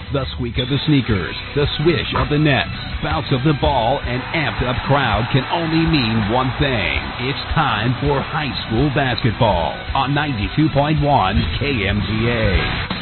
The squeak of the sneakers, the swish of the nets, bounce of the ball, and amped-up crowd can only mean one thing. It's time for high school basketball on 92.1 KMZA.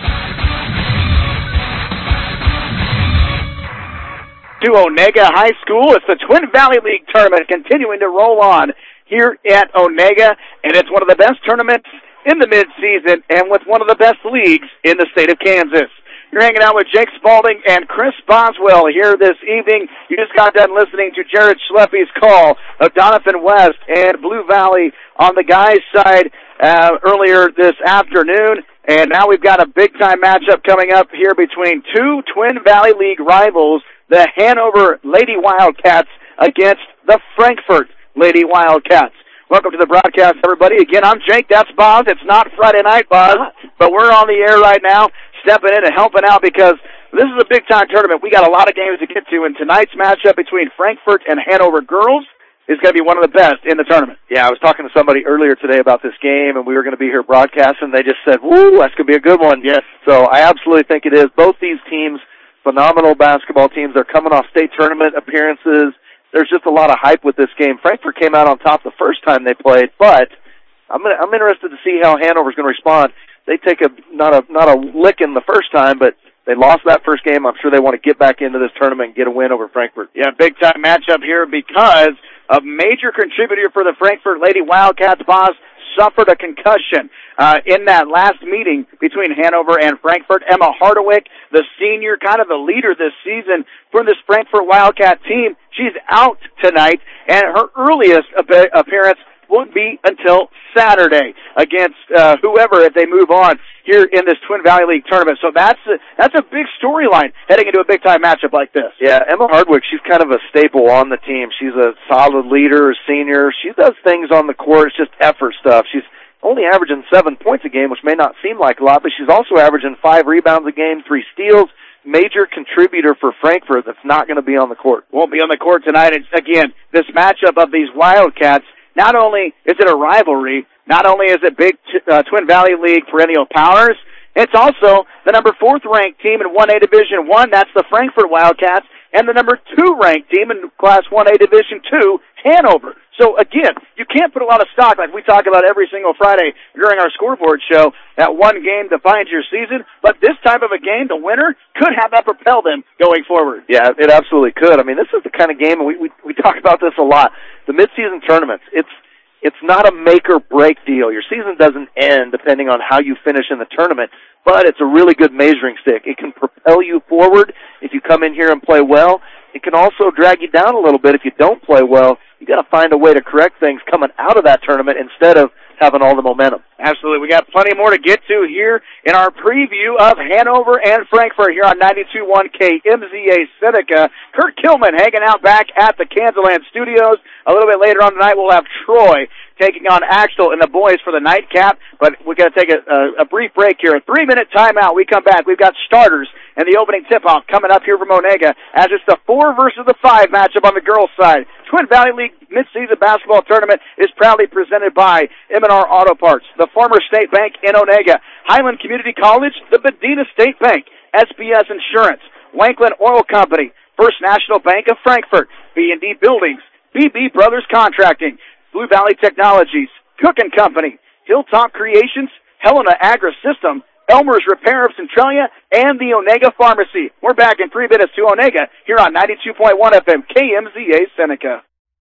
To Onega High School, it's the Twin Valley League tournament continuing to roll on here at Onega, and it's one of the best tournaments in the midseason and with one of the best leagues in the state of Kansas. You're hanging out with Jake Spalding and Chris Boswell here this evening. You just got done listening to Jared Schleppy's call of Doniphan West and Blue Valley on the guys' side earlier this afternoon. And now we've got a big-time matchup coming up here between two Twin Valley League rivals, the Hanover Lady Wildcats against the Frankfort Lady Wildcats. Welcome to the broadcast, everybody. Again, I'm Jake. That's Boz. It's not Friday night, Boz, but we're on the air right now, stepping in and helping out because this is a big-time tournament. We got a lot of games to get to, and tonight's matchup between Frankfort and Hanover girls is going to be one of the best in the tournament. Yeah, I was talking to somebody earlier today about this game, and we were going to be here broadcasting. They just said, woo, that's going to be a good one. Yes. So I absolutely think it is. Both these teams, phenomenal basketball teams. They're coming off state tournament appearances. There's just a lot of hype with this game. Frankfort came out on top the first time they played, but I'm interested to see how Hanover's going to respond. They take not a lick in the first time, but they lost that first game. I'm sure they want to get back into this tournament and get a win over Frankfort. Yeah, big-time matchup here because a major contributor for the Frankfort Lady Wildcats, Boss, suffered a concussion in that last meeting between Hanover and Frankfort. Emma Hardewick, the senior, kind of the leader this season for this Frankfort Wildcat team, she's out tonight, and her earliest appearance won't be until Saturday against whoever if they move on here in this Twin Valley League tournament. So that's a big storyline heading into a big-time matchup like this. Yeah, Emma Hardwick, she's kind of a staple on the team. She's a solid leader, a senior. She does things on the court. It's just effort stuff. She's only averaging 7 points a game, which may not seem like a lot, but she's also averaging 5 rebounds a game, 3 steals. Major contributor for Frankfort that's not going to be on the court. Won't be on the court tonight. It's, again, this matchup of these Wildcats, not only is it a rivalry, not only is it big Twin Valley League perennial powers, it's also the number 4th ranked team in 1A Division I, that's the Frankfort Wildcats, and the number 2 ranked team in Class 1A Division II, Hanover. So again, you can't put a lot of stock like we talk about every single Friday during our scoreboard show. That one game defines your season, but this type of a game, the winner could have that propel them going forward. Yeah, it absolutely could. I mean, this is the kind of game, and we talk about this a lot. The midseason tournaments, it's not a make or break deal. Your season doesn't end depending on how you finish in the tournament, but it's a really good measuring stick. It can propel you forward if you come in here and play well. It can also drag you down a little bit if you don't play well. You got to find a way to correct things coming out of that tournament instead of having all the momentum. Absolutely. We got plenty more to get to here in our preview of Hanover and Frankfort here on 92.1 KMZA Seneca. Kurt Kilman hanging out back at the Kansas Studios. A little bit later on tonight, we'll have Troy taking on Axtell and the boys for the nightcap. But we're going to take a brief break here. A 3-minute timeout. We come back. We've got starters and the opening tip-off coming up here from Onega as it's the 4 versus the 5 matchup on the girls' side. Twin Valley League Mid-Season Basketball Tournament is proudly presented by M&R Auto Parts, the former State Bank in Onega, Highland Community College, the Medina State Bank, SBS Insurance, Wanklin Oil Company, First National Bank of Frankfort, B&D Buildings, BB Brothers Contracting, Blue Valley Technologies, Cook & Company, Hilltop Creations, Helena Agri-System, Elmer's Repair of Centralia, and the Onega Pharmacy. We're back in 3 minutes to Onega here on 92.1 FM KMZA Seneca.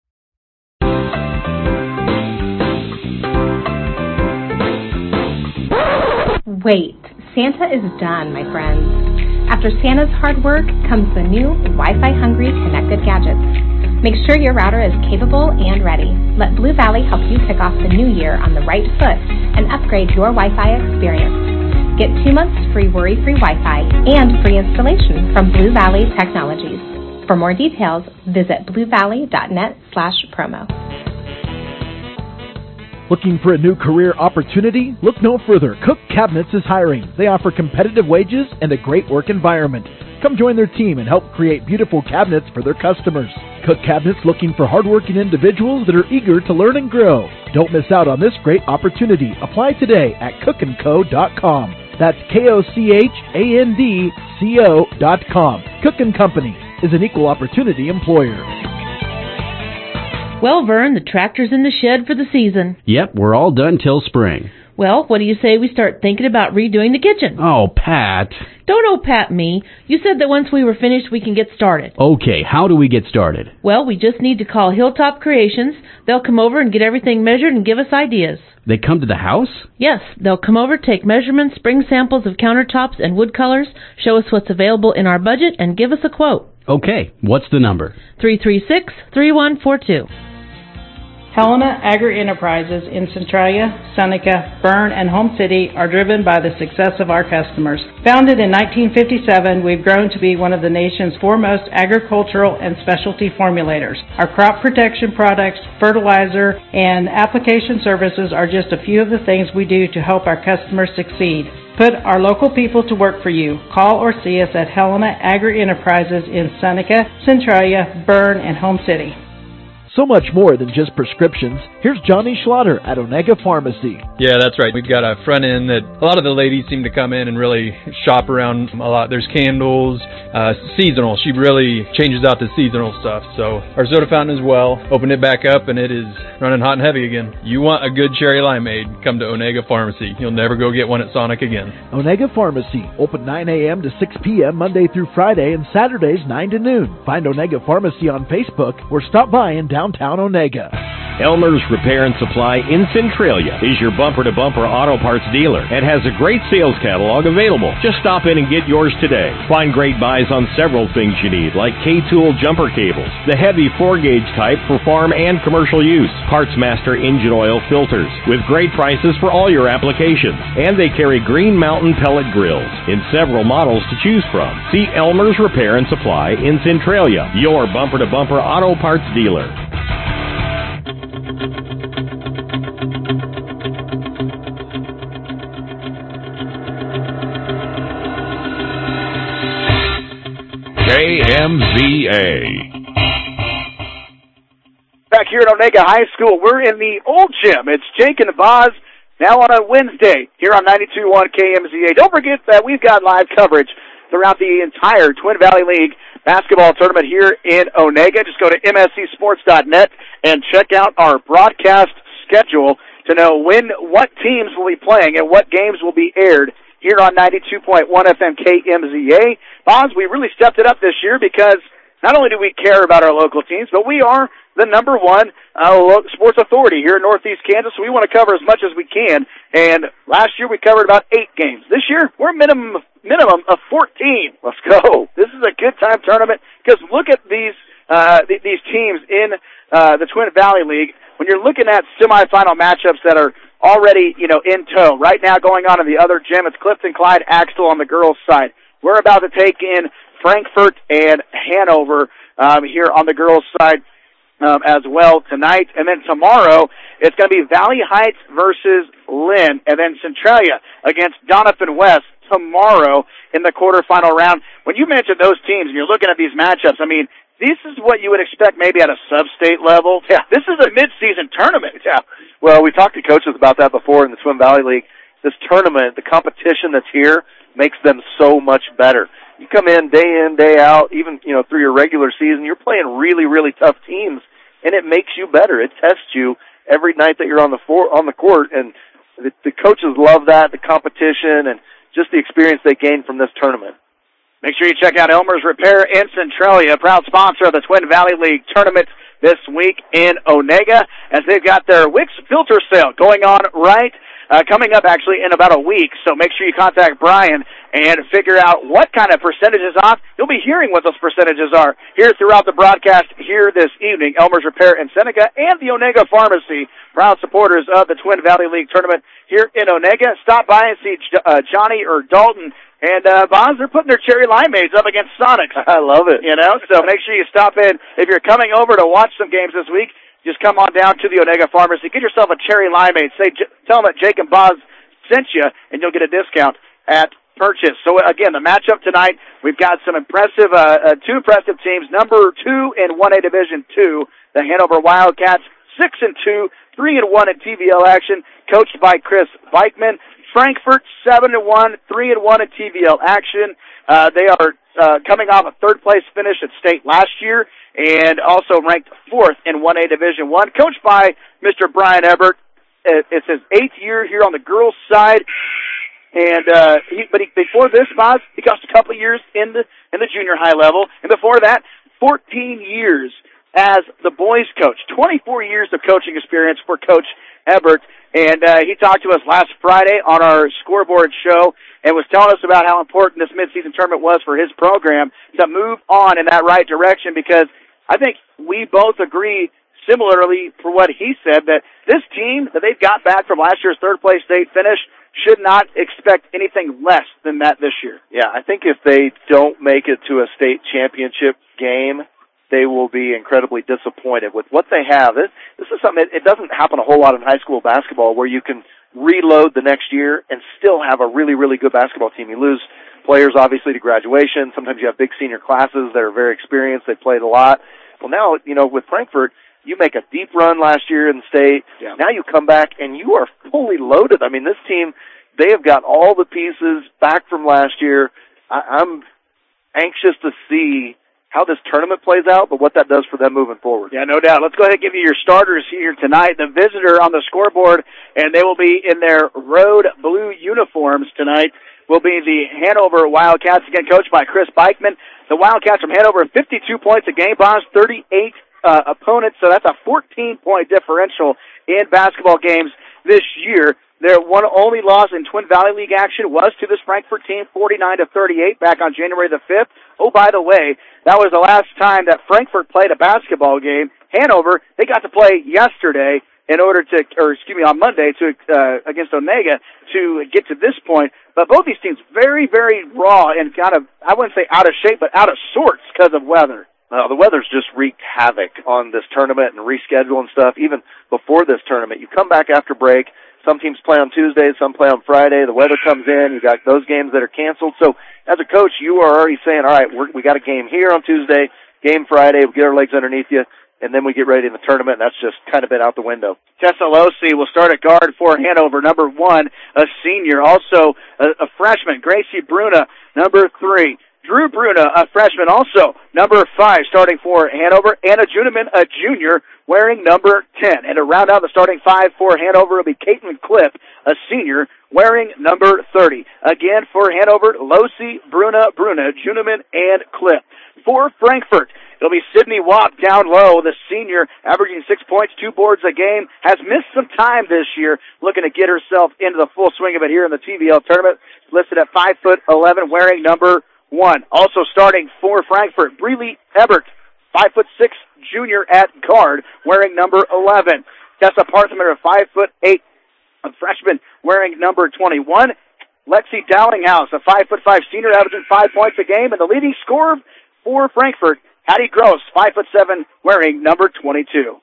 Wait, Santa is done, my friends. After Santa's hard work comes the new Wi-Fi hungry connected gadgets. Make sure your router is capable and ready. Let Blue Valley help you kick off the new year on the right foot and upgrade your Wi-Fi experience. Get 2 months free worry-free Wi-Fi and free installation from Blue Valley Technologies. For more details, visit bluevalley.net/promo. Looking for a new career opportunity? Look no further. Cook Cabinets is hiring. They offer competitive wages and a great work environment. Come join their team and help create beautiful cabinets for their customers. Cook Cabinets looking for hardworking individuals that are eager to learn and grow. Don't miss out on this great opportunity. Apply today at cookandco.com. That's KOCHANDCO.com. Cook & Company is an equal opportunity employer. Well, Vern, the tractor's in the shed for the season. Yep, we're all done till spring. Well, what do you say we start thinking about redoing the kitchen? Oh, Pat. Don't oh-pat me. You said that once we were finished, we can get started. Okay, how do we get started? Well, we just need to call Hilltop Creations. They'll come over and get everything measured and give us ideas. They come to the house? Yes, they'll come over, take measurements, bring samples of countertops and wood colors, show us what's available in our budget, and give us a quote. Okay, what's the number? 336-3142. Helena Agri-Enterprises in Centralia, Seneca, Bern, and Home City are driven by the success of our customers. Founded in 1957, we've grown to be one of the nation's foremost agricultural and specialty formulators. Our crop protection products, fertilizer, and application services are just a few of the things we do to help our customers succeed. Put our local people to work for you. Call or see us at Helena Agri-Enterprises in Seneca, Centralia, Bern, and Home City. So much more than just prescriptions. Here's Johnny Schlatter at Onega Pharmacy. Yeah, that's right. We've got a front end that a lot of the ladies seem to come in and really shop around a lot. There's candles, seasonal. She really changes out the seasonal stuff. So our soda fountain as well. Opened it back up and it is running hot and heavy again. You want a good cherry limeade, come to Onega Pharmacy. You'll never go get one at Sonic again. Onega Pharmacy, open 9 a.m. to 6 p.m. Monday through Friday and Saturdays 9 to noon. Find Onega Pharmacy on Facebook or stop by in downtown Onega. Elmer's Repair and Supply in Centralia is your bumper-to-bumper auto parts dealer and has a great sales catalog available. Just stop in and get yours today. Find great buys on several things you need, like K-Tool jumper cables, the heavy 4-gauge type for farm and commercial use, PartsMaster engine oil filters, with great prices for all your applications. And they carry Green Mountain pellet grills in several models to choose from. See Elmer's Repair and Supply in Centralia, your bumper-to-bumper auto parts dealer. KMZA. Back here at Onega High School, we're in the old gym. It's Jake and Boz now on a Wednesday here on 92.1 KMZA. Don't forget that we've got live coverage throughout the entire Twin Valley League basketball tournament here in Onega. Just go to mscsports.net and check out our broadcast schedule to know what teams will be playing and what games will be aired here on 92.1 FM KMZA. Boz, we really stepped it up this year because not only do we care about our local teams, but we are the number one sports authority here in Northeast Kansas, so we want to cover as much as we can. And last year we covered about 8 games. This year we're minimum of 14. Let's go. This is a good time tournament because look at these teams in the Twin Valley League. When you're looking at semifinal matchups that are already, in tow. Right now going on in the other gym, it's Clifton Clyde Axtell on the girls' side. We're about to take in Frankfort and Hanover here on the girls' side as well tonight. And then tomorrow, it's going to be Valley Heights versus Lynn, and then Centralia against Doniphan West tomorrow in the quarterfinal round. When you mention those teams and you're looking at these matchups, I mean, this is what you would expect maybe at a sub-state level. Yeah, this is a mid-season tournament. Yeah. Well, we talked to coaches about that before in the Twin Valley League. This tournament, the competition that's here, makes them so much better. You come in, day out, even, through your regular season, you're playing really, really tough teams, and it makes you better. It tests you every night that you're on the court, and the coaches love that, the competition, and just the experience they gain from this tournament. Make sure you check out Elmer's Repair in Centralia, proud sponsor of the Twin Valley League tournament this week in Onega, as they've got their Wix filter sale going on coming up actually in about a week. So make sure you contact Brian and figure out what kind of percentages off. You'll be hearing what those percentages are here throughout the broadcast here this evening. Elmer's Repair in Seneca and the Onega Pharmacy, proud supporters of the Twin Valley League tournament here in Onega. Stop by and see Johnny or Dalton. And, Bonds, they're putting their cherry limeades up against Sonics. I love it. So make sure you stop in. If you're coming over to watch some games this week, just come on down to the Onega Pharmacy. Get yourself a cherry limeade. Tell them that Jake and Boz sent you, and you'll get a discount at purchase. So, again, the matchup tonight, we've got some impressive, 2 impressive teams. Number 2 in 1A Division 2, the Hanover Wildcats, 6-2, 3-1 in TVL action, coached by Chris Beichman. Frankfort 7-1, 3-1 in TVL action. They are coming off a third-place finish at state last year and also ranked 4th in 1A Division I, coached by Mr. Brian Ebert. It's his 8th year here on the girls' side. And before this, Boz, he coached a couple of years in the junior high level, and before that, 14 years as the boys' coach. 24 years of coaching experience for Coach Ebert. And he talked to us last Friday on our scoreboard show and was telling us about how important this midseason tournament was for his program to move on in that right direction, because I think we both agree similarly for what he said, that this team that they've got back from last year's third-place state finish should not expect anything less than that this year. Yeah, I think if they don't make it to a state championship game, they will be incredibly disappointed with what they have. This is something, it doesn't happen a whole lot in high school basketball where you can reload the next year and still have a really, really good basketball team. You lose players, obviously, to graduation. Sometimes you have big senior classes that are very experienced. They played a lot. Well, now, with Frankfort, you make a deep run last year in the state. Yeah. Now you come back and you are fully loaded. I mean, this team, they have got all the pieces back from last year. I'm anxious to see how this tournament plays out, but what that does for them moving forward. Yeah, no doubt. Let's go ahead and give you your starters here tonight. The visitor on the scoreboard, and they will be in their road blue uniforms tonight, will be the Hanover Wildcats, again coached by Chris Beichman. The Wildcats from Hanover, 52 points a game, Boss, 38 opponents, so that's a 14-point differential in basketball games this year. Their one only loss in Twin Valley League action was to this Frankfort team, 49-38, back on January the 5th. Oh, by the way, that was the last time that Frankfort played a basketball game. Hanover, they got to play yesterday on Monday against Onega to get to this point. But both these teams very, very raw and kind of, I wouldn't say out of shape, but out of sorts because of weather. The weather's just wreaked havoc on this tournament and reschedule and stuff. Even before this tournament, you come back after break. Some teams play on Tuesday, some play on Friday. The weather comes in. You got those games that are canceled. So as a coach, you are already saying, all right, we got a game here on Tuesday, game Friday. We'll get our legs underneath you, and then we get ready in the tournament. And that's just kind of been out the window. Tessa Losi will start at guard for Hanover, number 1, a senior. Also a freshman, Gracie Bruna, number 3. Drew Bruna, a freshman, also number 5, starting for Hanover. Anna Juneman, a junior, wearing number 10. And to round out the starting 5 for Hanover will be Caitlin Clipp, a senior, wearing number 30. Again, for Hanover, Losi, Bruna, Juneman, and Clipp. For Frankfort, it'll be Sydney Watt down low, the senior, averaging 6 points, 2 boards a game, has missed some time this year, looking to get herself into the full swing of it here in the TVL tournament. Listed at 5'11", wearing number 1. Also starting for Frankfort, Breeley Ebert, 5'6", junior at guard, wearing number 11. Tessa Parthimer, 5'8", a freshman, wearing number 21. Lexi Dowlinghouse, a 5'5", senior, averaging 5 points a game, and the leading scorer for Frankfort, Hattie Gross, 5'7", wearing number 22.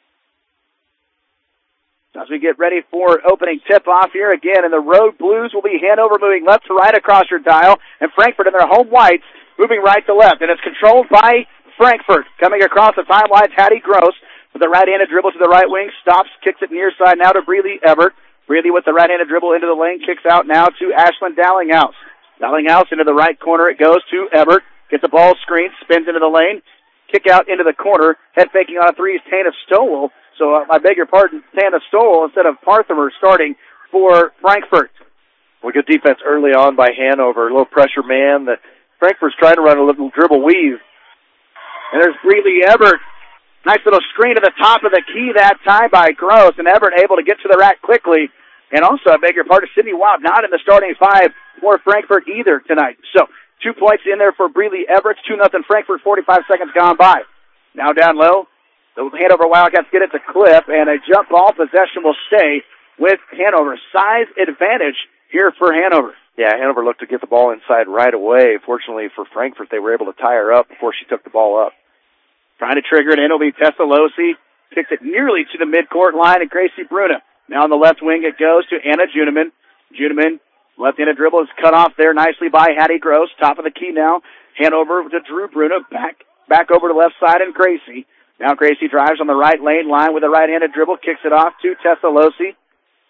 As we get ready for opening tip-off here, again, in the road blues will be Hanover moving left to right across your dial, and Frankfort in their home whites moving right to left. And it's controlled by Frankfort. Coming across the timeline, Hattie Gross with the right-handed dribble to the right wing, stops, kicks it near side now to Breeley Ebert. Breeley with the right-handed dribble into the lane, kicks out now to Ashlyn Dowlinghouse. Dowlinghouse into the right corner, it goes to Ebert. Gets the ball screened, spins into the lane, kick out into the corner, head faking on a 3 is Tana Stowell. So I beg your pardon, Tana Stowell instead of Parthimer starting for Frankfort. Well, good defense early on by Hanover. A little pressure man. That Frankfort's trying to run a little dribble weave. And there's Breeley Ebert. Nice little screen to the top of the key that time by Gross, and Ebert able to get to the rack quickly. And also, I beg your pardon, Sydney Wild not in the starting 5 for Frankfort either tonight. So 2 points in there for Breeley Ebert. 2-0 Frankfort, 45 seconds gone by. Now down low. The Hanover Wildcats get it to Cliff, and a jump ball possession will stay with Hanover. Size advantage here for Hanover. Yeah, Hanover looked to get the ball inside right away. Fortunately for Frankfort, they were able to tie her up before she took the ball up. Trying to trigger it in will be Tessa Losi. Kicks it nearly to the midcourt line, and Gracie Bruna. Now on the left wing, it goes to Anna Juneman. Juneman, left-handed dribble is cut off there nicely by Hattie Gross. Top of the key now. Hanover to Drew Bruna. Back over to the left side, and Gracie. Now Gracie drives on the right lane line with a right-handed dribble, kicks it off to Tessa Losi.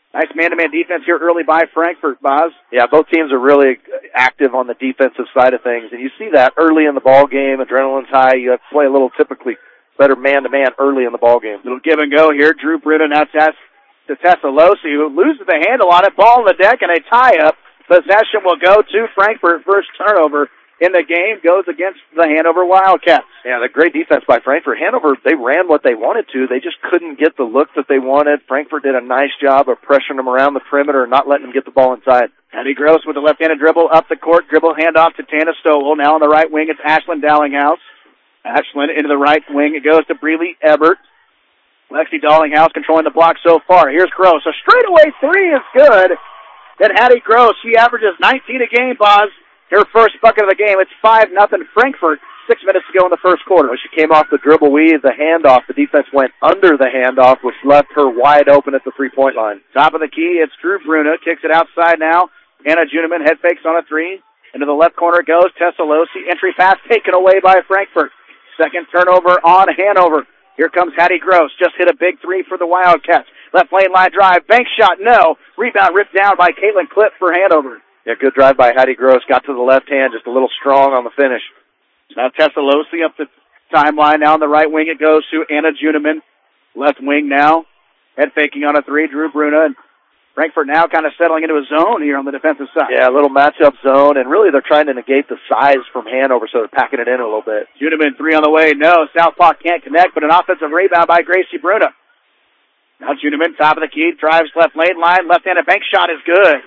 Nice man-to-man defense here early by Frankfort, Boz. Yeah, both teams are really active on the defensive side of things, and you see that early in the ball game. Adrenaline's high. You have to play a little typically better man-to-man early in the ball game. Little give and go here. Drew Bruno now to Tessalossi, who loses the handle on it. Ball on the deck and a tie-up. Possession will go to Frankfort. First turnover in the game goes against the Hanover Wildcats. Yeah, the great defense by Frankfort. Hanover, they ran what they wanted to. They just couldn't get the look that they wanted. Frankfort did a nice job of pressuring them around the perimeter and not letting them get the ball inside. Hattie Gross with the left-handed dribble up the court. Dribble handoff to Tana Stowell. Now on the right wing, it's Ashlyn Dallinghouse. Ashlyn into the right wing. It goes to Breeley Ebert. Lexi Dallinghouse controlling the block so far. Here's Gross. A straightaway three is good. Then Hattie Gross, she averages 19 a game, Boz. Her first bucket of the game. It's 5-0 Frankfort. 6 minutes to go in the first quarter. When she came off the dribble weave, the handoff, the defense went under the handoff, which left her wide open at the three-point line. Top of the key, it's Drew Bruno. Kicks it outside now. Anna Juniman head fakes on a three. Into the left corner it goes. Tessalossi. Entry pass taken away by Frankfort. Second turnover on Hanover. Here comes Hattie Gross. Just hit a big three for the Wildcats. Left lane line drive. Bank shot, no. Rebound ripped down by Caitlin Clipp for Hanover. Yeah, good drive by Hattie Gross. Got to the left hand, just a little strong on the finish. Now Tessalossi up the timeline. Now on the right wing it goes to Anna Juniman. Left wing now. Head faking on a three. Drew Bruna. And Frankfort now kind of settling into a zone here on the defensive side. Yeah, a little matchup zone. And really they're trying to negate the size from Hanover, so they're packing it in a little bit. Juniman three on the way. No. Southpaw can't connect, but an offensive rebound by Gracie Bruna. Now Juniman, top of the key. Drives left lane line. Left-handed bank shot is good.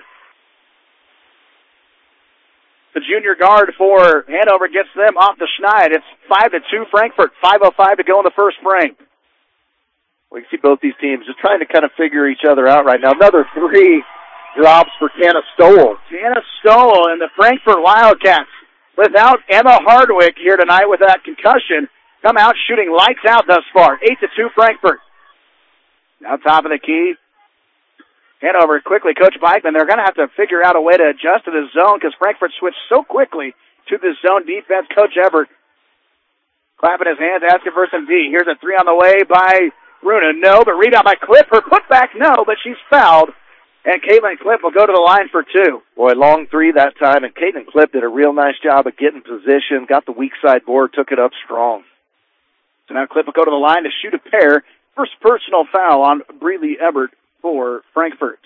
The junior guard for Hanover gets them off the schneid. It's 5-2 Frankfort. 5:05 to go in the first frame. We can see both these teams just trying to kind of figure each other out right now. Another three drops for Tana Stowell. Tana Stowell and the Frankfort Wildcats, without Emma Hardwick here tonight with that concussion, come out shooting lights out thus far. 8-2 Frankfort. Now top of the key. Hanover quickly, Coach Beichman, they're going to have to figure out a way to adjust to the zone because Frankfort switched so quickly to the zone defense. Coach Everett clapping his hands, asking for some D. Here's a three on the way by Bruna. No, but rebound by Clipp. Her putback, no, but she's fouled. And Caitlin Clipp will go to the line for two. Boy, long three that time, and Caitlin Clipp did a real nice job of getting position, got the weak side board, took it up strong. So now Clipp will go to the line to shoot a pair. First personal foul on Breeley Ebert for Frankfort.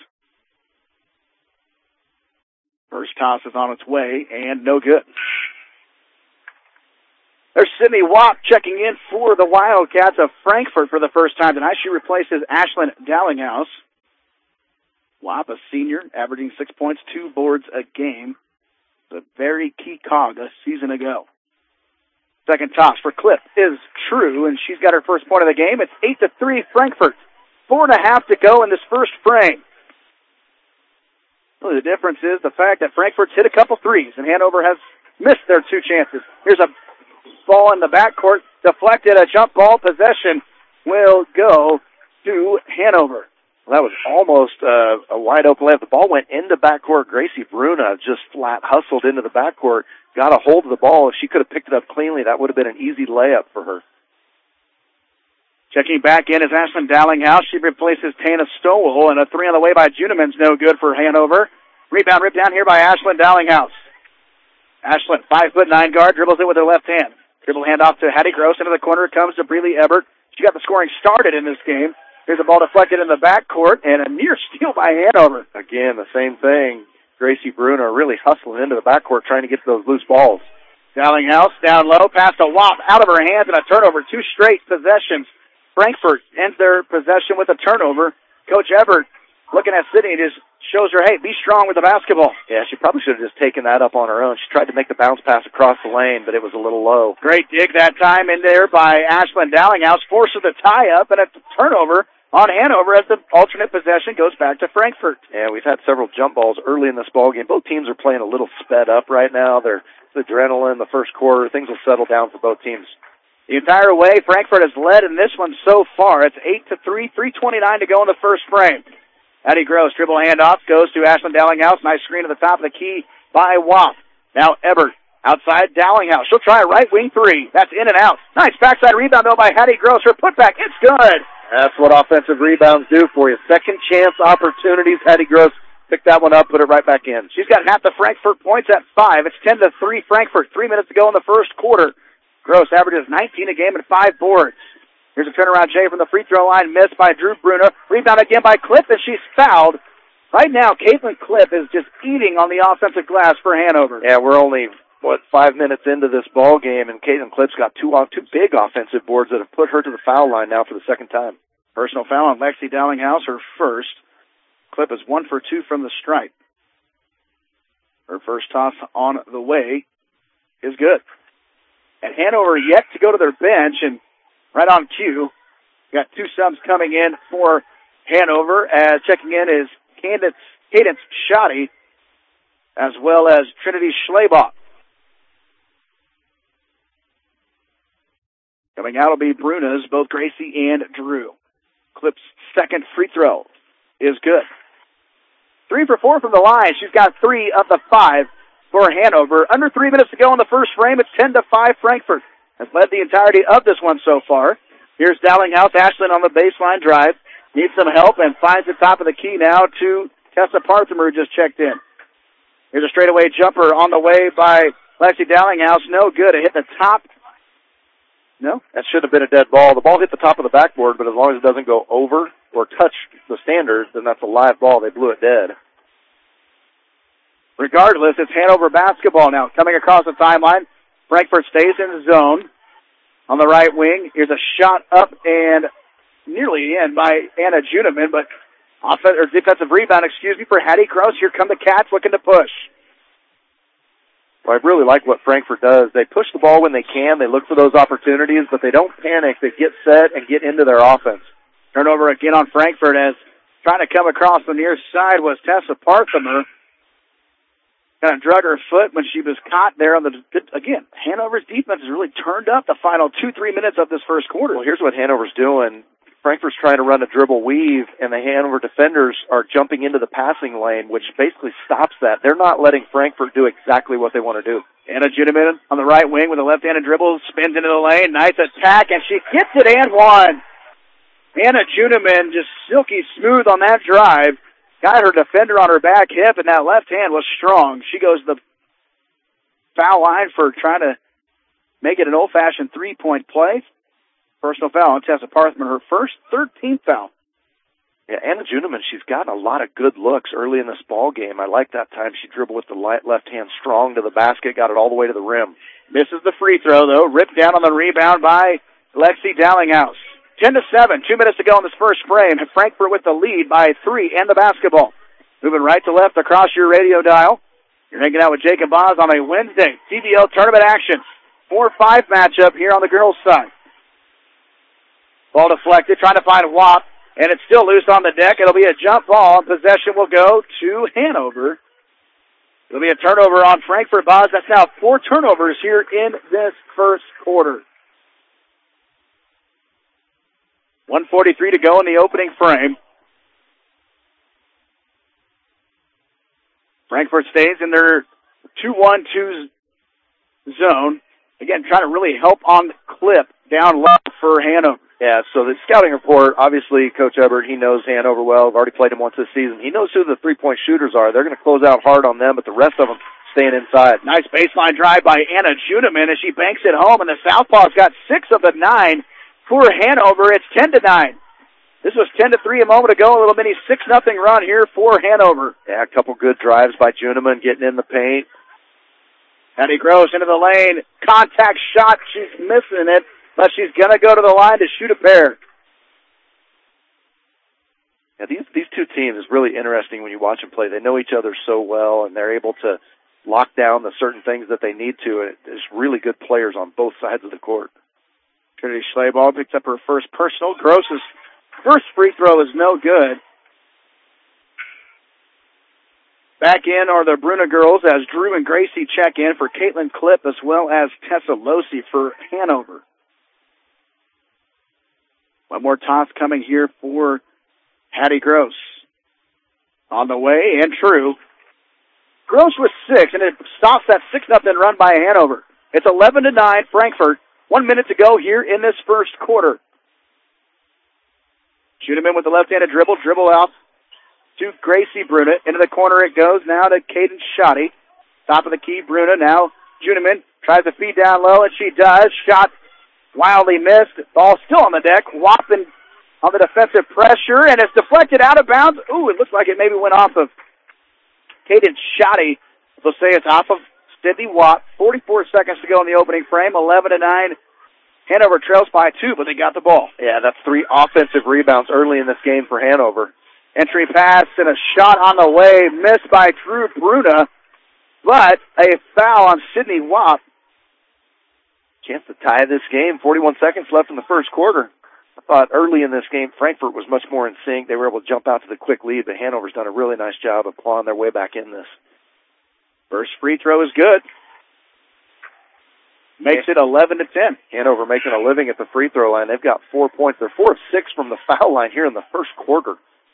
First toss is on its way, and no good. There's Sydney Wapp checking in for the Wildcats of Frankfort for the first time tonight. She replaces Ashlyn Dallinghouse. Wapp, a senior, averaging 6 points, 2 boards a game. A very key cog a season ago. Second toss for Clipp is true, and she's got her first point of the game. It's 8-3 Frankfort. 4.5 to go in this first frame. Well, the difference is the fact that Frankfort's hit a couple threes, and Hanover has missed their two chances. Here's a ball in the backcourt, deflected. A jump ball possession will go to Hanover. Well, that was almost a wide-open layup. The ball went into backcourt. Gracie Bruna just flat hustled into the backcourt, got a hold of the ball. If she could have picked it up cleanly, that would have been an easy layup for her. Checking back in is Ashlyn Dallinghouse. She replaces Tana Stowell, and a three on the way by Juniman's no good for Hanover. Rebound ripped down here by Ashlyn Dallinghouse. Ashlyn, 5'9" guard, dribbles it with her left hand. Dribble handoff to Hattie Gross. Into the corner comes to Breeley Ebert. She got the scoring started in this game. Here's a ball deflected in the backcourt, and a near steal by Hanover. Again, the same thing. Gracie Bruna really hustling into the backcourt, trying to get to those loose balls. Dallinghouse down low, past a Wapp, out of her hands, and a turnover. 2 straight possessions. Frankfort ends their possession with a turnover. Coach Everett, looking at Sydney, just shows her, hey, be strong with the basketball. Yeah, she probably should have just taken that up on her own. She tried to make the bounce pass across the lane, but it was a little low. Great dig that time in there by Ashlyn Dallinghouse. Forces the tie-up and a turnover on Hanover as the alternate possession goes back to Frankfort. Yeah, we've had several jump balls early in this ballgame. Both teams are playing a little sped up right now. They're the adrenaline, the first quarter. Things will settle down for both teams. The entire way, Frankfort has led in this one so far. It's 8-3, 3:29 to go in the first frame. Hattie Gross, dribble handoff, goes to Ashlyn Dallinghouse. Nice screen at the top of the key by Wapp. Now Ebert, outside Dallinghouse. She'll try a right wing three. That's in and out. Nice backside rebound, though, by Hattie Gross. Her putback, it's good. That's what offensive rebounds do for you. Second chance opportunities. Hattie Gross picked that one up, put it right back in. She's got half the Frankfurt points at 5. It's 10-3 Frankfurt. 3 minutes to go in the first quarter. Gross averages 19 a game and 5 boards. Here's a turnaround Jay from the free throw line, missed by Drew Bruner. Rebound again by Clip, and she's fouled. Right now, Caitlin Clip is just eating on the offensive glass for Hanover. Yeah, we're only, 5 minutes into this ball game, and Caitlin Clip's got two big offensive boards that have put her to the foul line now for the second time. Personal foul on Lexi Dowlinghouse, her first. Clip is 1 for 2 from the stripe. Her first toss on the way is good. And Hanover yet to go to their bench, and right on cue, got 2 subs coming in for Hanover, as checking in is Cadence Shoddy, as well as Trinity Schlebach. Coming out will be Brunas, both Gracie and Drew. Clip's second free throw is good. 3 for 4 from the line. She's got 3 of the 5 for Hanover. Under 3 minutes to go in the first frame. It's 10-5 Frankfurt. Has led the entirety of this one so far. Here's Dowlinghouse. Ashlyn on the baseline drive. Needs some help and finds the top of the key now to Tessa Parthimer, who just checked in. Here's a straightaway jumper on the way by Lexi Dowlinghouse. No good. It hit the top. No? That should have been a dead ball. The ball hit the top of the backboard, but as long as it doesn't go over or touch the standards, then that's a live ball. They blew it dead. Regardless, it's Hanover basketball now. Coming across the timeline, Frankfurt stays in the zone. On the right wing, here's a shot up and nearly in by Anna Juneman, but defensive rebound, for Hattie Gross. Here come the Cats looking to push. Well, I really like what Frankfurt does. They push the ball when they can. They look for those opportunities, but they don't panic. They get set and get into their offense. Turnover again on Frankfurt, as trying to come across the near side was Tessa Parthimer. Kind of drug her foot when she was caught there on the... Again, Hanover's defense has really turned up the final 2-3 minutes of this first quarter. Well, here's what Hanover's doing. Frankfurt's trying to run a dribble weave, and the Hanover defenders are jumping into the passing lane, which basically stops that. They're not letting Frankfurt do exactly what they want to do. Anna Juneman on the right wing with a left-handed dribble, spins into the lane, nice attack, and she gets it and one. Anna Juneman just silky smooth on that drive. Got her defender on her back hip, and that left hand was strong. She goes to the foul line for trying to make it an old-fashioned three-point play. Personal foul on Tessa Parthimer, her first, 13th foul. Yeah, Anna Juneman, she's gotten a lot of good looks early in this ball game. I like that time she dribbled with the left hand strong to the basket, got it all the way to the rim. Misses the free throw, though. Ripped down on the rebound by Lexi Dowlinghouse. 10-7, 2 minutes to go in this first frame. Frankfurt with the lead by 3 and the basketball. Moving right to left across your radio dial. You're hanging out with Jacob Oz on a Wednesday CBL tournament action. 4-5 matchup here on the girls' side. Ball deflected, trying to find Wap, and it's still loose on the deck. It'll be a jump ball, and possession will go to Hanover. It'll be a turnover on Frankfurt. Boz, that's now 4 turnovers here in this first quarter. 1:43 to go in the opening frame. Frankfurt stays in their 2-1-2 zone. Again, trying to really help on the clip down low for Hanover. Yeah, so the scouting report, obviously Coach Ebert, he knows Hanover well. I've already played him once this season. He knows who the three-point shooters are. They're going to close out hard on them, but the rest of them staying inside. Nice baseline drive by Anna Juneman as she banks it home, and the Southpaw's got 6 of the 9 for Hanover. It's 10-9. This was 10-3 a moment ago. A little mini 6-0 run here for Hanover. Yeah, a couple good drives by Juneman getting in the paint. Hattie Gross into the lane. Contact shot. She's missing it, but she's going to go to the line to shoot a pair. Yeah, these two teams is really interesting when you watch them play. They know each other so well, and they're able to lock down the certain things that they need to. And there's really good players on both sides of the court. Trinity Schlebach picks up her first personal. Gross's first free throw is no good. Back in are the Bruna girls as Drew and Gracie check in for Caitlin Clip as well as Tessa Losi for Hanover. One more toss coming here for Hattie Gross. On the way, and true. Gross with 6, and it stops that 6-0 run by Hanover. It's 11-9 Frankfurt. 1 minute to go here in this first quarter. Schuneman with the left-handed dribble out to Gracie Bruna. Into the corner it goes now to Kaden Shoddy. Top of the key, Bruna now. Schuneman tries to feed down low, and she does. Shot wildly missed. Ball still on the deck. Whopping on the defensive pressure, and it's deflected out of bounds. Ooh, it looks like it maybe went off of Kaden Shoddy. They'll say it's off of Sydney Watt. 44 seconds to go in the opening frame. 11-9. Hanover trails by 2, but they got the ball. Yeah, that's 3 offensive rebounds early in this game for Hanover. Entry pass and a shot on the way, missed by Drew Bruna, but a foul on Sydney Watt. Chance to tie this game. 41 seconds left in the first quarter. I thought early in this game, Frankfurt was much more in sync. They were able to jump out to the quick lead, but Hanover's done a really nice job of clawing their way back in this. First free throw is good. Makes it 11-10. Hanover making a living at the free throw line. They've got 4 points. They're 4 of 6 from the foul line here in the first quarter.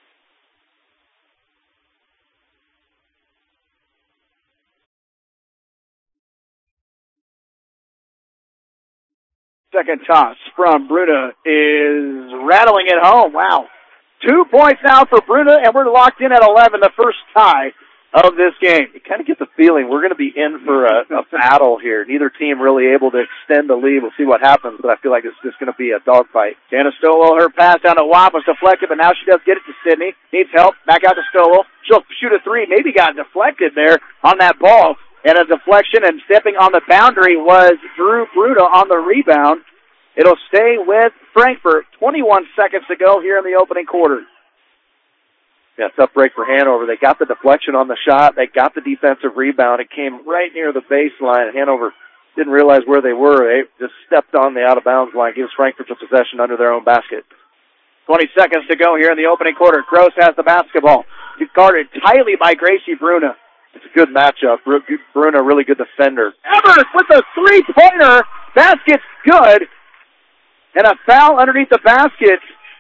Second toss from Bruna is rattling it home. Wow. 2 points now for Bruna, and we're locked in at 11, the first tie of this game. You kind of get the feeling we're going to be in for a battle here. Neither team really able to extend the lead. We'll see what happens, but I feel like it's just going to be a dogfight. Dana Stowell, her pass down to Watt was deflected, but now she does get it to Sydney. Needs help. Back out to Stowell. She'll shoot a 3. Maybe got deflected there on that ball. And a deflection, and stepping on the boundary was Drew Bruna on the rebound. It'll stay with Frankfurt. 21 seconds to go here in the opening quarter. Yeah, tough break for Hanover. They got the deflection on the shot. They got the defensive rebound. It came right near the baseline. Hanover didn't realize where they were. They just stepped on the out-of-bounds line. Gives Frankfurt the possession under their own basket. 20 seconds to go here in the opening quarter. Gross has the basketball. He's guarded tightly by Gracie Bruna. It's a good matchup. Bruna, really good defender. Evers with a three-pointer. Basket's good. And a foul underneath the basket.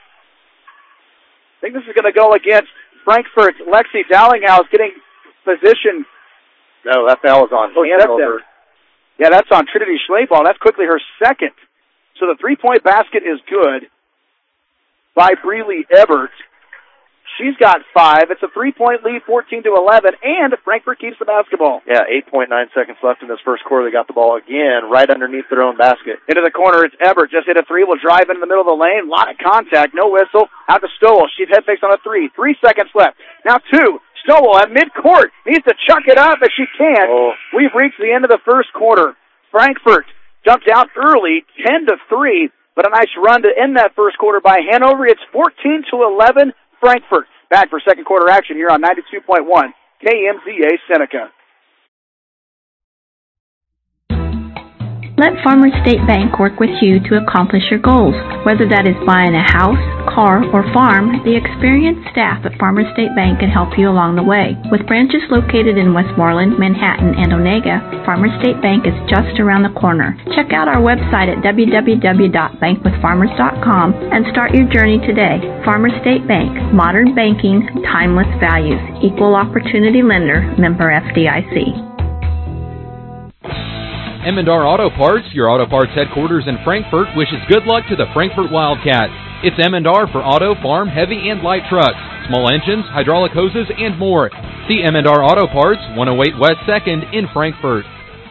I think this is going to go against Frankfurt's Lexi Dallinghouse getting position. No, that foul is on Hanover. Yeah, that's on Trinity Schleybaugh. That's quickly her second. So the three-point basket is good by Breeley Ebert. She's got 5. It's a 3-point lead, 14-11, and Frankfurt keeps the basketball. Yeah, 8.9 seconds left in this first quarter. They got the ball again right underneath their own basket. Into the corner, it's Ebert. Just hit a 3. Will drive into the middle of the lane. A lot of contact. No whistle. Out to Stowell. She's head fakes on a 3. 3 seconds left. Now 2. Stowell at midcourt. Needs to chuck it up, but she can't. We've reached the end of the first quarter. Frankfurt jumped out early, 10-3, but a nice run to end that first quarter by Hanover. It's 14-11. Frankfurt back for second quarter action here on 92.1 KMZA Seneca. Let Farmers State Bank work with you to accomplish your goals. Whether that is buying a house, car, or farm, the experienced staff at Farmers State Bank can help you along the way. With branches located in Westmoreland, Manhattan, and Onega, Farmers State Bank is just around the corner. Check out our website at www.bankwithfarmers.com and start your journey today. Farmers State Bank, modern banking, timeless values, equal opportunity lender, member FDIC. Emendar Auto Parts, your auto parts headquarters in Frankfurt, wishes good luck to the Frankfurt Wildcats. It's Emendar for auto, farm, heavy, and light trucks, small engines, hydraulic hoses, and more. See Emendar Auto Parts, 108 West 2nd in Frankfurt.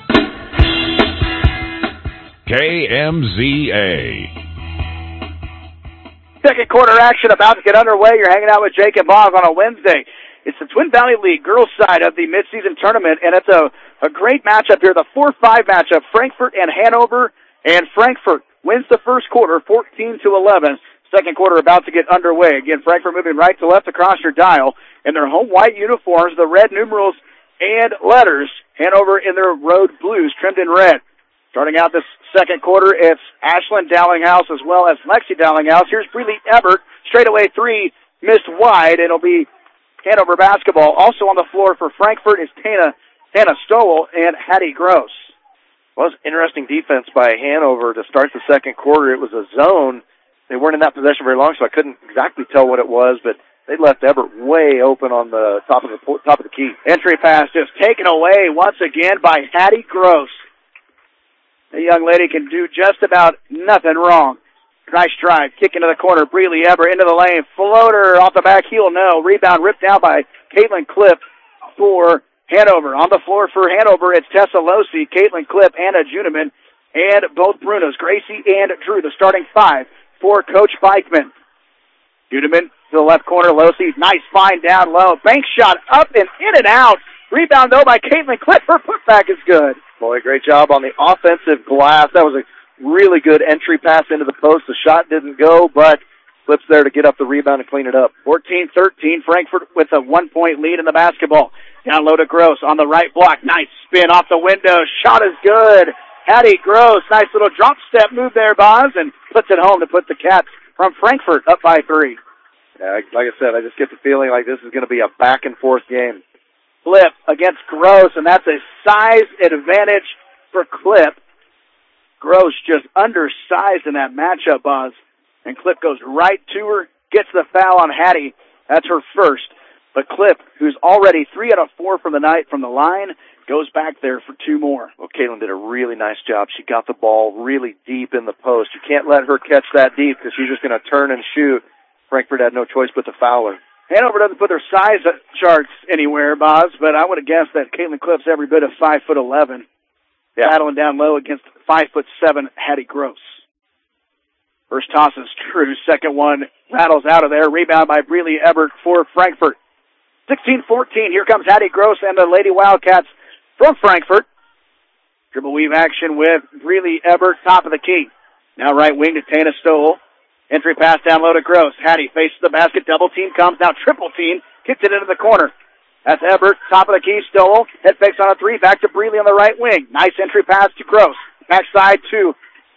KMZA. Second quarter action about to get underway. You're hanging out with Jake and Bob on a Wednesday. It's the Twin Valley League girls side of the midseason tournament, and it's a great matchup here, the 4-5 matchup, Frankfurt and Hanover, and Frankfurt wins the first quarter, 14-11. Second quarter about to get underway. Again, Frankfurt moving right to left across your dial in their home white uniforms, the red numerals and letters. Hanover in their road blues, trimmed in red. Starting out this second quarter, it's Ashlyn Dallinghouse as well as Lexi Dallinghouse. Here's Breeley Ebert, straightaway 3, missed wide. It'll be Hanover basketball. Also on the floor for Frankfurt is Tana Stowell and Hattie Gross. Well, it was interesting defense by Hanover to start the second quarter. It was a zone. They weren't in that possession very long, so I couldn't exactly tell what it was, but they left Ebert way open on the top of the key. Entry pass just taken away once again by Hattie Gross. The young lady can do just about nothing wrong. Nice drive. Kick into the corner. Breely Eber into the lane. Floater off the back heel. No. Rebound ripped down by Caitlin Clipp for Hanover. On the floor for Hanover, it's Tessa Losi, Caitlin Clipp, Anna Juneman, and both Brunos, Gracie and Drew, the starting five for Coach Bikeman. Juneman to the left corner. Losi, nice find down low. Bank shot up and in and out. Rebound, though, by Caitlin Clipp. Her putback is good. Boy, great job on the offensive glass. That was a really good entry pass into the post. The shot didn't go, but Clipp's there to get up the rebound and clean it up. 14-13, Frankfort with a 1-point lead in the basketball. Down low to Gross on the right block. Nice spin off the window. Shot is good. Hattie Gross, nice little drop step move there, Boz, and puts it home to put the Cats from Frankfort up by 3. Yeah, like I said, I just get the feeling like this is going to be a back-and-forth game. Clipp against Gross, and that's a size advantage for Clipp. Gross just undersized in that matchup, Boz. And Clipp goes right to her, gets the foul on Hattie. That's her first. But Clipp, who's already 3 out of 4 from the night from the line, goes back there for 2 more. Well, Caitlin did a really nice job. She got the ball really deep in the post. You can't let her catch that deep because she's just going to turn and shoot. Frankfort had no choice but to foul her. Hanover doesn't put their size charts anywhere, Boz, but I would have guessed that Caitlin Clipp's every bit of 5'11", battling down low against 5'7" Hattie Gross. First toss is true. Second one rattles out of there. Rebound by Breely Ebert for Frankfort. 16-14. Here comes Hattie Gross and the Lady Wildcats from Frankfort. Dribble weave action with Breely Ebert, top of the key. Now right wing to Tana Stowell. Entry pass down low to Gross. Hattie faces the basket. Double team comes. Now triple team. Kicks it into the corner. That's Ebert, top of the key. Stowell. Head fakes on a 3. Back to Breely on the right wing. Nice entry pass to Gross. Backside to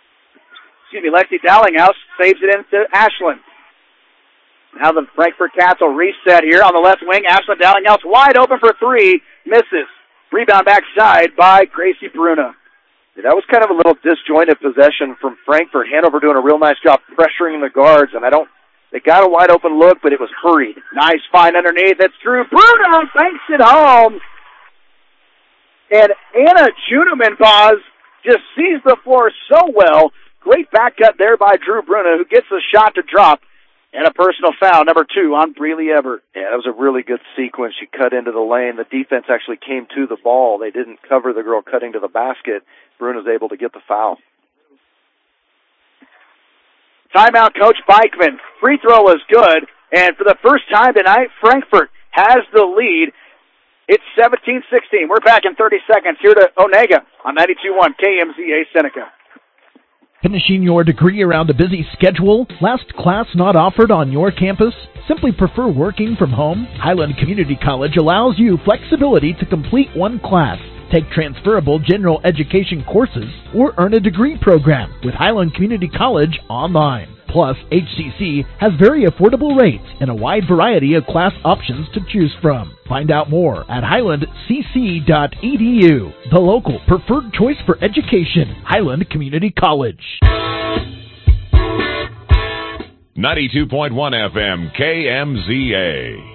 Lexi Dallinghouse. Saves it into Ashland. Now the Frankfort Cats will reset here on the left wing. Ashland Dallinghouse wide open for 3. Misses. Rebound backside by Gracie Bruna. That was kind of a little disjointed possession from Frankfort. Hanover doing a real nice job pressuring the guards, and they got a wide open look, but it was hurried. Nice find underneath. That's Drew Bruna. Banks it home. And Anna Juneman, Boz, just sees the floor so well. Great back cut there by Drew Bruna, who gets the shot to drop. And a personal foul, number 2, on Breely Ebert. Yeah, that was a really good sequence. She cut into the lane. The defense actually came to the ball. They didn't cover the girl cutting to the basket. Bruno's able to get the foul. Timeout, Coach Bikeman. Free throw was good. And for the first time tonight, Frankfort has the lead. It's 17-16. We're back in 30 seconds here to Onega on 92.1 KMZA Seneca. Finishing your degree around a busy schedule? Last class not offered on your campus? Simply prefer working from home? Highland Community College allows you flexibility to complete one class, take transferable general education courses, or earn a degree program with Highland Community College online. Plus, HCC has very affordable rates and a wide variety of class options to choose from. Find out more at highlandcc.edu. The local preferred choice for education, Highland Community College. 92.1 FM, KMZA.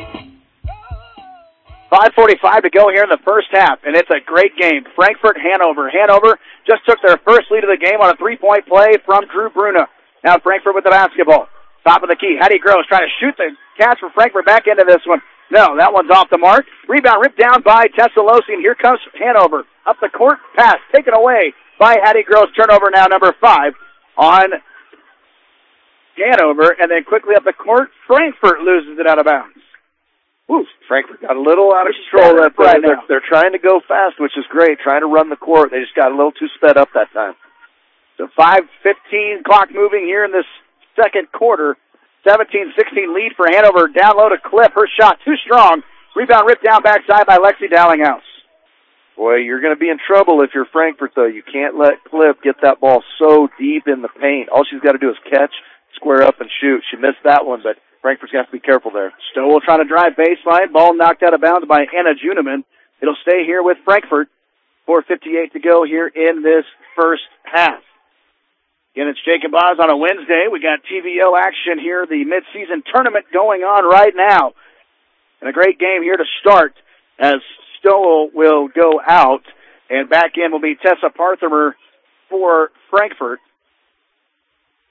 5:45 to go here in the first half, and it's a great game. Frankfort-Hanover. Hanover just took their first lead of the game on a 3-point play from Drew Bruna. Now Frankfort with the basketball. Top of the key. Hattie Gross trying to shoot the Cats from Frankfort back into this one. No, that one's off the mark. Rebound ripped down by Tessa Losi, and here comes Hanover. Up the court, pass taken away by Hattie Gross. Turnover now number 5 on Hanover, and then quickly up the court, Frankfort loses it out of bounds. Woo, Frankfort got a little out of control that right now. They're trying to go fast, which is great, trying to run the court. They just got a little too sped up that time. So 5:15 clock moving here in this second quarter. 17-16 lead for Hanover. Down low to Cliff. Her shot too strong. Rebound ripped down backside by Lexi Dallinghouse. Boy, you're going to be in trouble if you're Frankfort, though. You can't let Cliff get that ball so deep in the paint. All she's got to do is catch, square up, and shoot. She missed that one, but Frankfort's going to have to be careful there. Stowell trying to drive baseline. Ball knocked out of bounds by Anna Juneman. It'll stay here with Frankfort. 4:58 to go here in this first half. Again, it's Jacob Oz on a Wednesday. We got TVO action here, the midseason tournament going on right now. And a great game here to start as Stowell will go out. And back in will be Tessa Parthimer for Frankfort.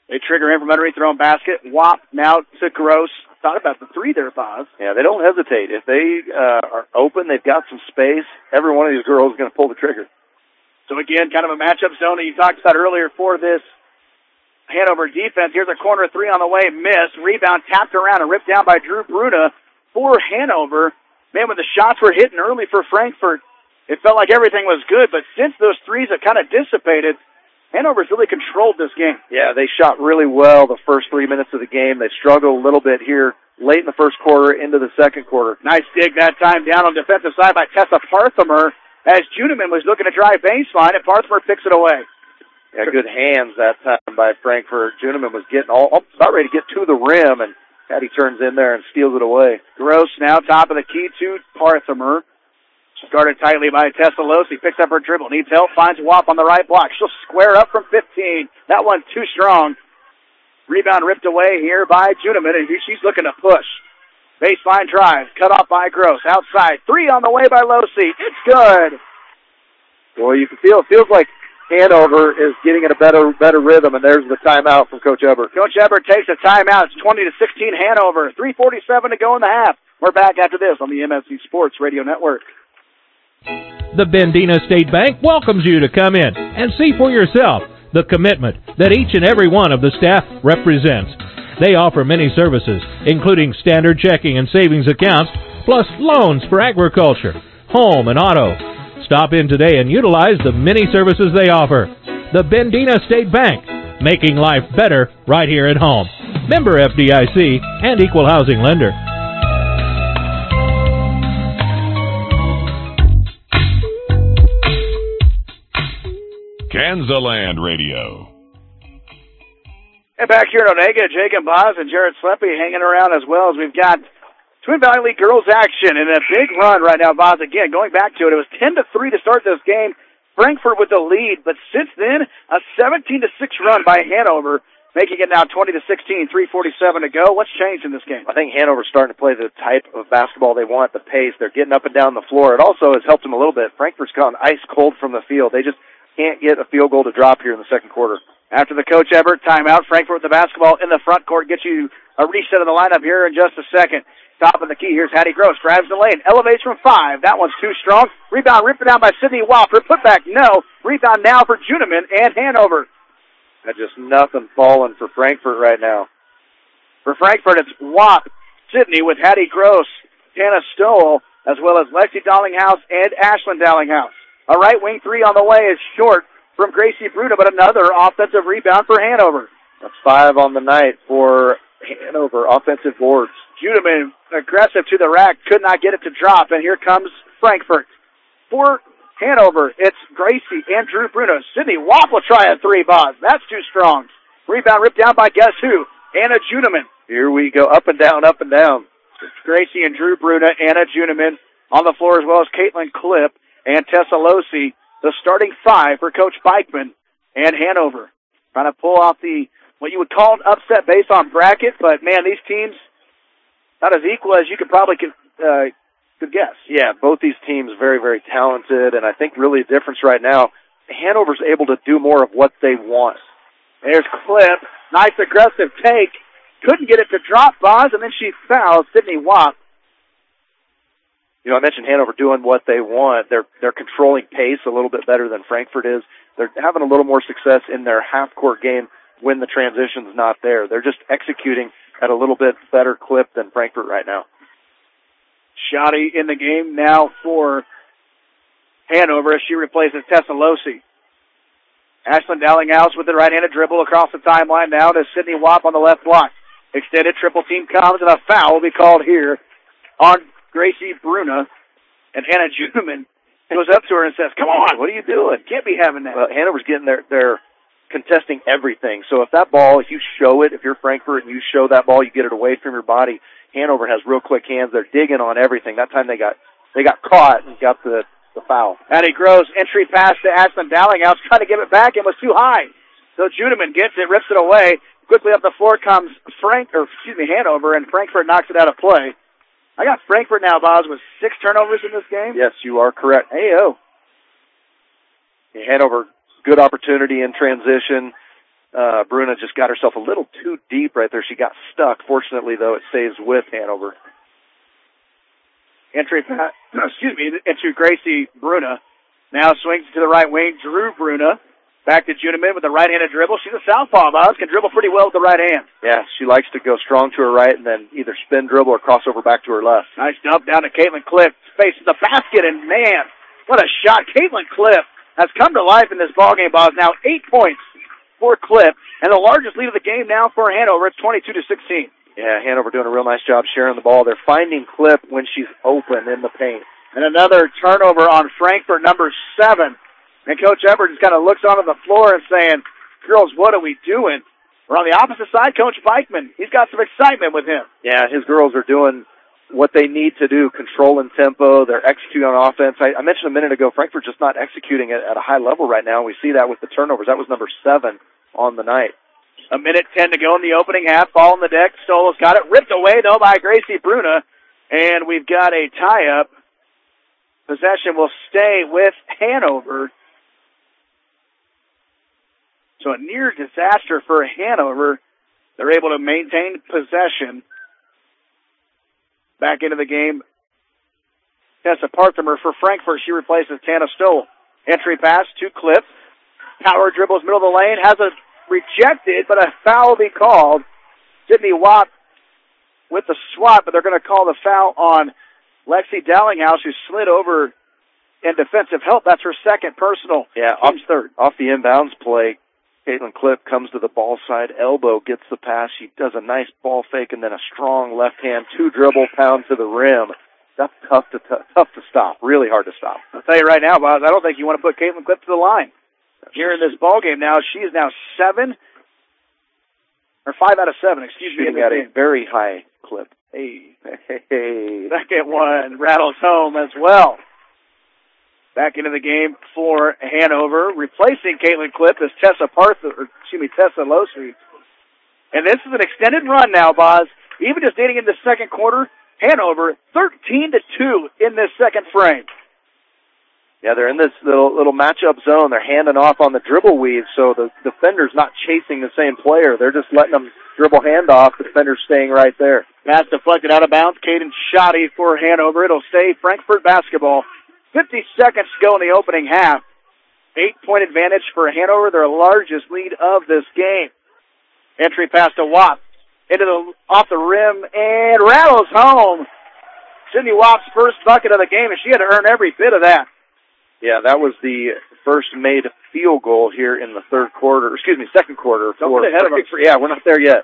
They trigger in from underneath their own basket. Wap now to Gross. Thought about the three there, Boz. Yeah, they don't hesitate. If they are open, they've got some space, every one of these girls is going to pull the trigger. So again, kind of a matchup zone that you talked about earlier for this Hanover defense. Here's a corner three on the way, missed. Rebound tapped around and ripped down by Drew Bruna for Hanover. Man, when the shots were hitting early for Frankfort, it felt like everything was good, but since those threes have kind of dissipated, Hanover's really controlled this game. Yeah, they shot really well the first 3 minutes of the game. They struggled a little bit here late in the first quarter into the second quarter. Nice dig that time down on the defensive side by Tessa Parthamer as Juniman was looking to drive baseline, and Parthamer picks it away. Yeah, good hands that time by Frankfort. Juniman was getting about ready to get to the rim, and Patty turns in there and steals it away. Gross now top of the key to Parthamer. Guarded tightly by Tessa Losi. Picks up her dribble. Needs help. Finds Wap on the right block. She'll square up from 15. That one too strong. Rebound ripped away here by Juniman, and she's looking to push. Baseline drive. Cut off by Gross. Outside. Three on the way by Losi. It's good. Well, you can feel, it feels like Hanover is getting in a better rhythm, and there's the timeout from Coach Ebert. Coach Ebert takes a timeout. It's 20-16 Hanover. 3:47 to go in the half. We're back after this on the MSC Sports Radio Network. The Bendina State Bank welcomes you to come in and see for yourself the commitment that each and every one of the staff represents. They offer many services, including standard checking and savings accounts, plus loans for agriculture, home, and auto. Stop in today and utilize the many services they offer. The Bendina State Bank, making life better right here at home. Member FDIC and Equal Housing Lender. Kansaland Radio. And back here in Onega, Jacob Boz and Jared Sleppy hanging around as well as we've got Twin Valley League girls action in a big run right now. Boz, again, going back to it, it was 10-3 to start this game. Frankfort with the lead, but since then, a 17-6 run by Hanover, making it now 20-16, 3:47 to go. What's changed in this game? I think Hanover's starting to play the type of basketball they want, the pace. They're getting up and down the floor. It also has helped them a little bit. Frankfort's gone ice cold from the field. They just can't get a field goal to drop here in the second quarter. After the Coach Ebert timeout, Frankfort with the basketball in the front court. Gets you a reset of the lineup here in just a second. Top of the key, here's Hattie Gross. Drives the lane, elevates from 5. That one's too strong. Rebound ripped down by Sydney Wap. Her putback, no. Rebound now for Juniman and Hanover. That's just nothing falling for Frankfort right now. For Frankfort, it's Wap, Sydney with Hattie Gross, Tana Stoll, as well as Lexi Dallinghouse and Ashlyn Dallinghouse. A right wing three on the way is short from Gracie Bruda, but another offensive rebound for Hanover. That's 5 on the night for Hanover, offensive boards. Juniman aggressive to the rack, could not get it to drop, and here comes Frankfort. For Hanover, it's Gracie and Drew Bruno. Sydney Wap will try a three, Boz. That's too strong. Rebound ripped down by guess who? Anna Juniman. Here we go, up and down, up and down. It's Gracie and Drew Bruna, Anna Juniman on the floor, as well as Caitlin Klipp and Tessa Losi, the starting 5 for Coach Bikeman and Hanover. Trying to pull off what you would call an upset based on bracket, but man, these teams not as equal as you could probably could guess. Yeah, both these teams very, very talented, and I think really the difference right now, Hanover's able to do more of what they want. There's Klipp, nice aggressive take, couldn't get it to drop, Boz, and then she fouls Sydney Wap. You know, I mentioned Hanover doing what they want. They're controlling pace a little bit better than Frankfort is. They're having a little more success in their half-court game when the transition's not there. They're just executing at a little bit better clip than Frankfort right now. Shoddy in the game now for Hanover as she replaces Tessa Losi. Ashlyn Dallinghouse with the right-handed dribble across the timeline now to Sydney Wap on the left block. Extended triple team comes, and a foul will be called here on Gracie Bruna. And Anna Juniman goes up to her and says, "Come on, what are you doing? Can't be having that." Well, Hanover's getting they're contesting everything. So if that ball, if you show it, if you're Frankfort and you show that ball, you get it away from your body. Hanover has real quick hands. They're digging on everything. That time they got caught and got the foul. Addie Gross, entry pass to Ashlyn Dallinghouse, trying to give it back and was too high. So Juniman gets it, rips it away. Quickly up the floor comes Hanover, and Frankfort knocks it out of play. I got Frankfort now, Boz, with 6 turnovers in this game. Yes, you are correct. Hey-oh. Hanover, good opportunity in transition. Bruna just got herself a little too deep right there. She got stuck. Fortunately, though, it stays with Hanover. Entry pass, into Gracie Bruna. Now swings to the right wing. Drew Bruna. Back to Juniman with a right-handed dribble. She's a southpaw, Buzz. Can dribble pretty well with the right hand. Yeah, she likes to go strong to her right and then either spin dribble or cross over back to her left. Nice dump down to Caitlin Cliff. Faces the basket, and man, what a shot. Caitlin Cliff has come to life in this ballgame, Buzz. Now 8 points for Cliff, and the largest lead of the game now for Hanover. It's 22-16. Yeah, Hanover doing a real nice job sharing the ball. They're finding Cliff when she's open in the paint. And another turnover on Frankfurt, number 7. And Coach Everett just kind of looks onto the floor and saying, girls, what are we doing? We're on the opposite side, Coach Beichman. He's got some excitement with him. Yeah, his girls are doing what they need to do, controlling tempo. They're executing on offense. I mentioned a minute ago, Frankfurt just not executing at a high level right now. We see that with the turnovers. That was number 7 on the night. 1:10 to go in the opening half. Ball on the deck. Stola's got it. Ripped away, though, by Gracie Bruna. And we've got a tie-up. Possession will stay with Hanover. So a near disaster for Hanover. They're able to maintain possession. Back into the game. Tessa Parthimer for Frankfurt. She replaces Tana Stoll. Entry pass to Cliff. Power dribbles middle of the lane. Has a rejected, but a foul will be called. Sydney Watt with the swat, but they're going to call the foul on Lexi Dallinghouse, who slid over in defensive help. That's her second personal. Yeah, third. Off the inbounds play, Caitlin Cliff comes to the ball side, elbow, gets the pass. She does a nice ball fake and then a strong left hand, 2 dribble pound to the rim. That's tough to stop. Really hard to stop. I'll tell you right now, Boz, I don't think you want to put Caitlin Cliff to the line. Here in this ball game now, she is now 5 out of 7, Shooting at a very high clip. Hey. Second one rattles home as well. Back into the game for Hanover. Replacing Caitlin Cliff is Tessa Losey. And this is an extended run now, Boz. Even just dating into the second quarter, Hanover 13-2 in this second frame. Yeah, they're in this little matchup zone. They're handing off on the dribble weave, so the defender's not chasing the same player. They're just letting them dribble handoff. The defender's staying right there. Pass deflected out of bounds. Caden Shoddy for Hanover. It'll stay Frankfurt basketball. 50 seconds to go in the opening half. 8-point advantage for Hanover, their largest lead of this game. Entry pass to Watt. Off the rim and rattles home. Sydney Watt's first bucket of the game, and she had to earn every bit of that. Yeah, that was the first made field goal here in the second quarter. Don't get ahead of us. Yeah, we're not there yet.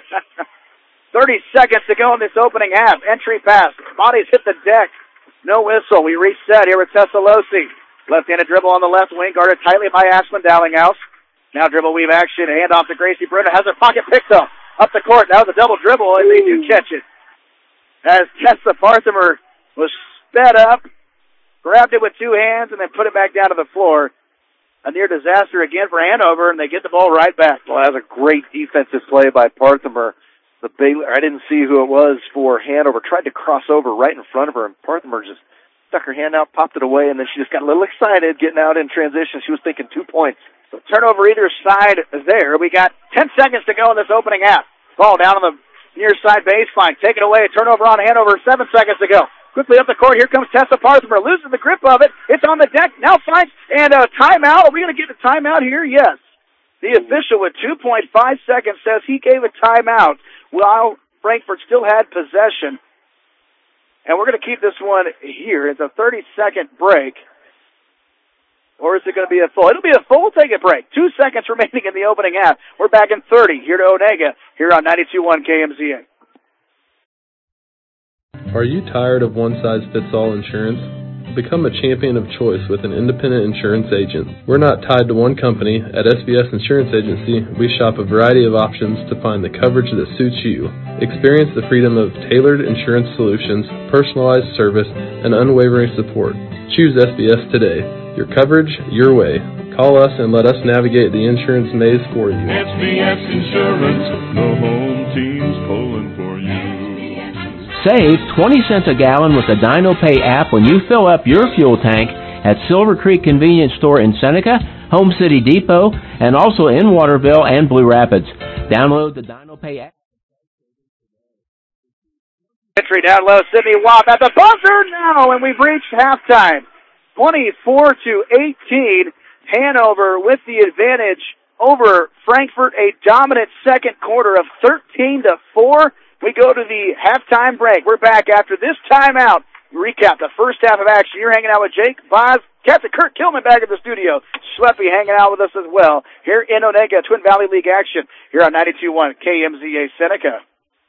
30 seconds to go in this opening half. Entry pass. Bodies hit the deck. No whistle. We reset here with Tessa Losey. Left-handed dribble on the left wing, guarded tightly by Ashlyn Dallinghouse. Now dribble weave action. Hand off to Gracie Bruna. Has her pocket picked up. Up the court. That was a double dribble, and they do catch it. As Tessa Parthimer was sped up, grabbed it with 2 hands, and then put it back down to the floor. A near disaster again for Hanover, and they get the ball right back. Well, that was a great defensive play by Parthimer. I didn't see who it was for Hanover. Tried to cross over right in front of her, and Parthimer just stuck her hand out, popped it away, and then she just got a little excited getting out in transition. She was thinking 2 points. So turnover either side there. We got 10 seconds to go in this opening half. Ball down on the near side baseline. Taken away. Turnover on Hanover. 7 seconds to go. Quickly up the court. Here comes Tessa Parthimer. Loses the grip of it. It's on the deck. Now finds and a timeout. Are we going to get a timeout here? Yes. The official with 2.5 seconds says he gave a timeout while Frankfurt still had possession. And we're going to keep this one here. It's a 30-second break. Or is it going to be a full? It'll be a full. We'll take a break. 2 seconds remaining in the opening half. We're back in 30 here to Onega here on 92.1 KMZA. Are you tired of one-size-fits-all insurance? Become a champion of choice with an independent insurance agent. We're not tied to one company. At SBS Insurance Agency, we shop a variety of options to find the coverage that suits you. Experience the freedom of tailored insurance solutions, personalized service, and unwavering support. Choose SBS today. Your coverage, your way. Call us and let us navigate the insurance maze for you. SBS Insurance, the home team's pulling for you. Save 20 cents a gallon with the DinoPay app when you fill up your fuel tank at Silver Creek Convenience Store in Seneca Home City Depot, and also in Waterville and Blue Rapids. Download the DinoPay app. Entry down low, Sydney Wap at the buzzer now, and we've reached halftime. 24-18, Hanover with the advantage over Frankfort. A dominant second quarter of 13-4. We go to the halftime break. We're back after this timeout. Recap the first half of action. You're hanging out with Jake, Boz, Captain Kurt Kilman back at the studio. Schleppy hanging out with us as well here in Onega. Twin Valley League action here on 92.1 KMZA Seneca.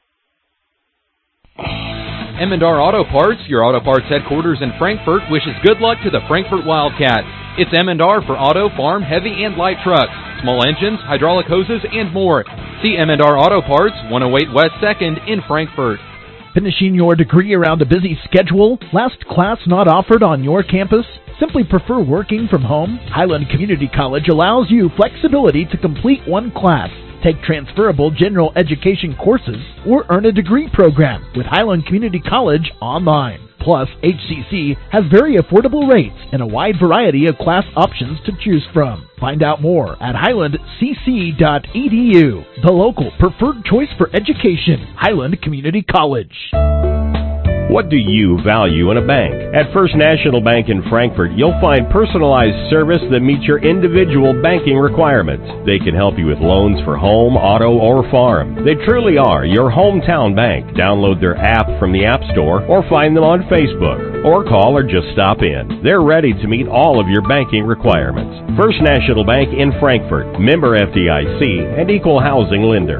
Emendar Auto Parts, your auto parts headquarters in Frankfort, wishes good luck to the Frankfort Wildcats. It's Emendar for auto, farm, heavy, and light trucks, small engines, hydraulic hoses, and more. See Emendar Auto Parts, 108 West 2nd in Frankfort. Finishing your degree around a busy schedule? Last class not offered on your campus? Simply prefer working from home? Highland Community College allows you flexibility to complete one class, take transferable general education courses, or earn a degree program with Highland Community College online. Plus, HCC has very affordable rates and a wide variety of class options to choose from. Find out more at highlandcc.edu. The local preferred choice for education, Highland Community College. What do you value in a bank? At First National Bank in Frankfort, you'll find personalized service that meets your individual banking requirements. They can help you with loans for home, auto, or farm. They truly are your hometown bank. Download their app from the App Store or find them on Facebook. Or call or just stop in. They're ready to meet all of your banking requirements. First National Bank in Frankfort, member FDIC, and equal housing lender.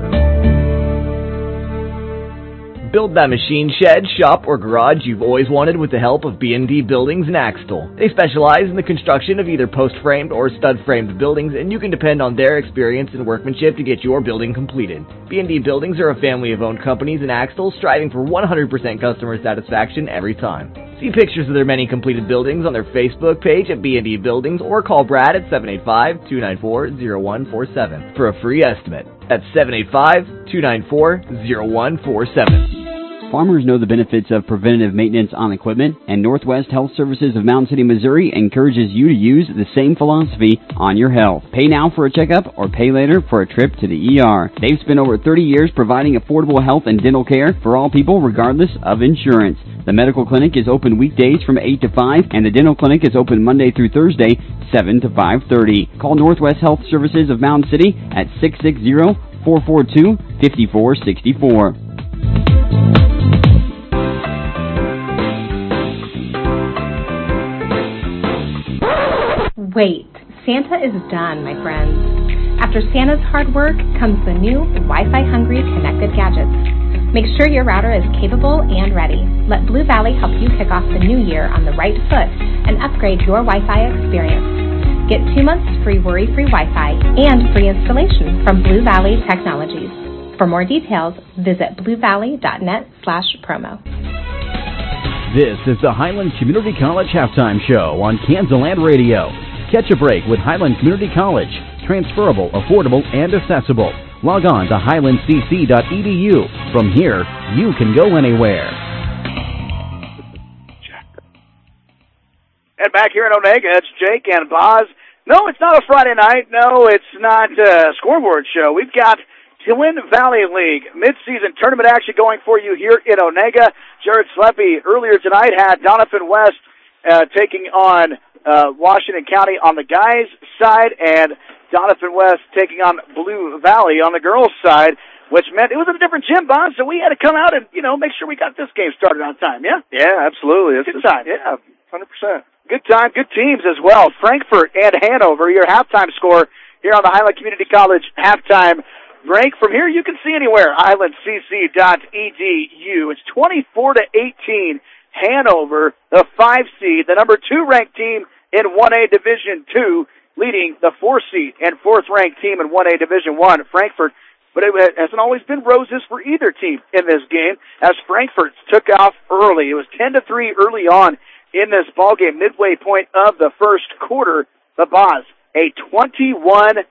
Build that machine shed, shop, or garage you've always wanted with the help of B&D Buildings in Axtell. They specialize in the construction of either post-framed or stud-framed buildings, and you can depend on their experience and workmanship to get your building completed. B&D Buildings are a family of owned companies in Axtell, striving for 100% customer satisfaction every time. See pictures of their many completed buildings on their Facebook page at B&D Buildings, or call Brad at 785-294-0147 for a free estimate. That's 785-294-0147. Farmers know the benefits of preventative maintenance on equipment, and Northwest Health Services of Mountain City, Missouri encourages you to use the same philosophy on your health. Pay now for a checkup or pay later for a trip to the ER. They've spent over 30 years providing affordable health and dental care for all people regardless of insurance. The medical clinic is open weekdays from 8 to 5, and the dental clinic is open Monday through Thursday, 7 to 5:30. Call Northwest Health Services of Mountain City at 660-442-5464. Wait, Santa is done, my friends. After Santa's hard work comes the new Wi-Fi hungry connected gadgets. Make sure your router is capable and ready. Let Blue Valley help you kick off the new year on the right foot and upgrade your Wi-Fi experience. Get 2 months free worry-free Wi-Fi and free installation from Blue Valley Technologies. For more details, visit bluevalley.net/promo. This is the Highland Community College Halftime Show on Kansaland Radio. Catch a break with Highland Community College. Transferable, affordable, and accessible. Log on to highlandcc.edu. From here, you can go anywhere. And back here in Onega, it's Jake and Boz. No, it's not a Friday night. No, it's not a scoreboard show. We've got Twin Valley League mid-season tournament action going for you here in Onega. Jared Sleppy earlier tonight had Donovan West taking on Washington County on the guys' side, and Donovan West taking on Blue Valley on the girls' side, which meant it was at a different gym, Bob, so we had to come out and, make sure we got this game started on time, yeah? Yeah, absolutely. Good time. Yeah, 100%. Good time, good teams as well. Frankfort and Hanover, your halftime score here on the Highland Community College halftime break. From here, you can see anywhere, highlandcc.edu. It's 24-18. Hanover, the 5 seed, the number 2 ranked team in 1A Division 2, leading the 4 seed and 4th ranked team in 1A Division 1, Frankfort. But it hasn't always been roses for either team in this game, as Frankfort took off early. It was 10-3 early on in this ballgame, midway point of the first quarter. The Boz, a 21-8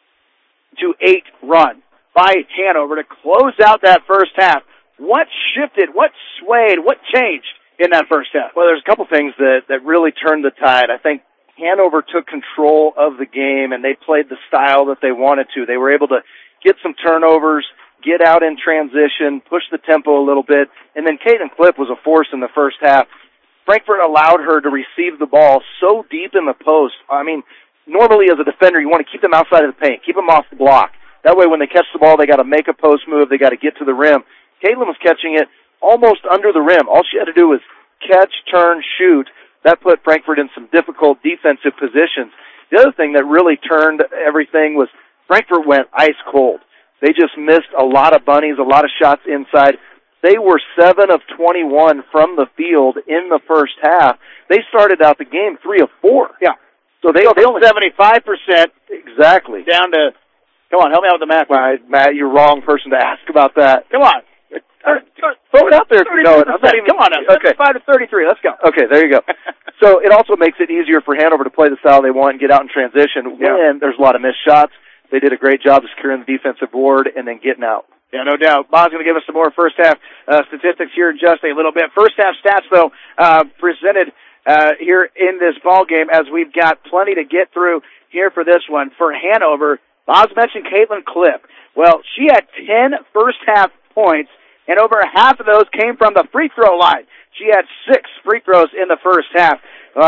run by Hanover to close out that first half. What shifted, what swayed, what changed in that first half? Well, there's a couple things that really turned the tide. I think Hanover took control of the game and they played the style that they wanted to. They were able to get some turnovers, get out in transition, push the tempo a little bit, and then Caitlin Clipp was a force in the first half. Frankfurt allowed her to receive the ball so deep in the post. I mean, normally as a defender, you want to keep them outside of the paint, keep them off the block. That way when they catch the ball, they got to make a post move, they got to get to the rim. Caitlin was catching it almost under the rim. All she had to do was catch, turn, shoot. That put Frankfurt in some difficult defensive positions. The other thing that really turned everything was Frankfurt went ice cold. They just missed a lot of bunnies, a lot of shots inside. They were 7 of 21 from the field in the first half. They started out the game 3 of 4. Yeah. So they only 75%. Exactly. Down to, come on, help me out with the math. Matt, you're wrong person to ask about that. Come on. Throw it out there if you know it. I'm not even, come on now. Okay. 75 to 33. Let's go. Okay, there you go. So it also makes it easier for Hanover to play the style they want and get out in transition. Yeah. When there's a lot of missed shots. They did a great job of securing the defensive board and then getting out. Yeah, no doubt. Bob's going to give us some more first half statistics here in just a little bit. First half stats, though, presented here in this ball game, as we've got plenty to get through here for this one. For Hanover, Bob's mentioned Caitlin Clipp. Well, she had 10 first half points, and over half of those came from the free throw line. She had 6 free throws in the first half,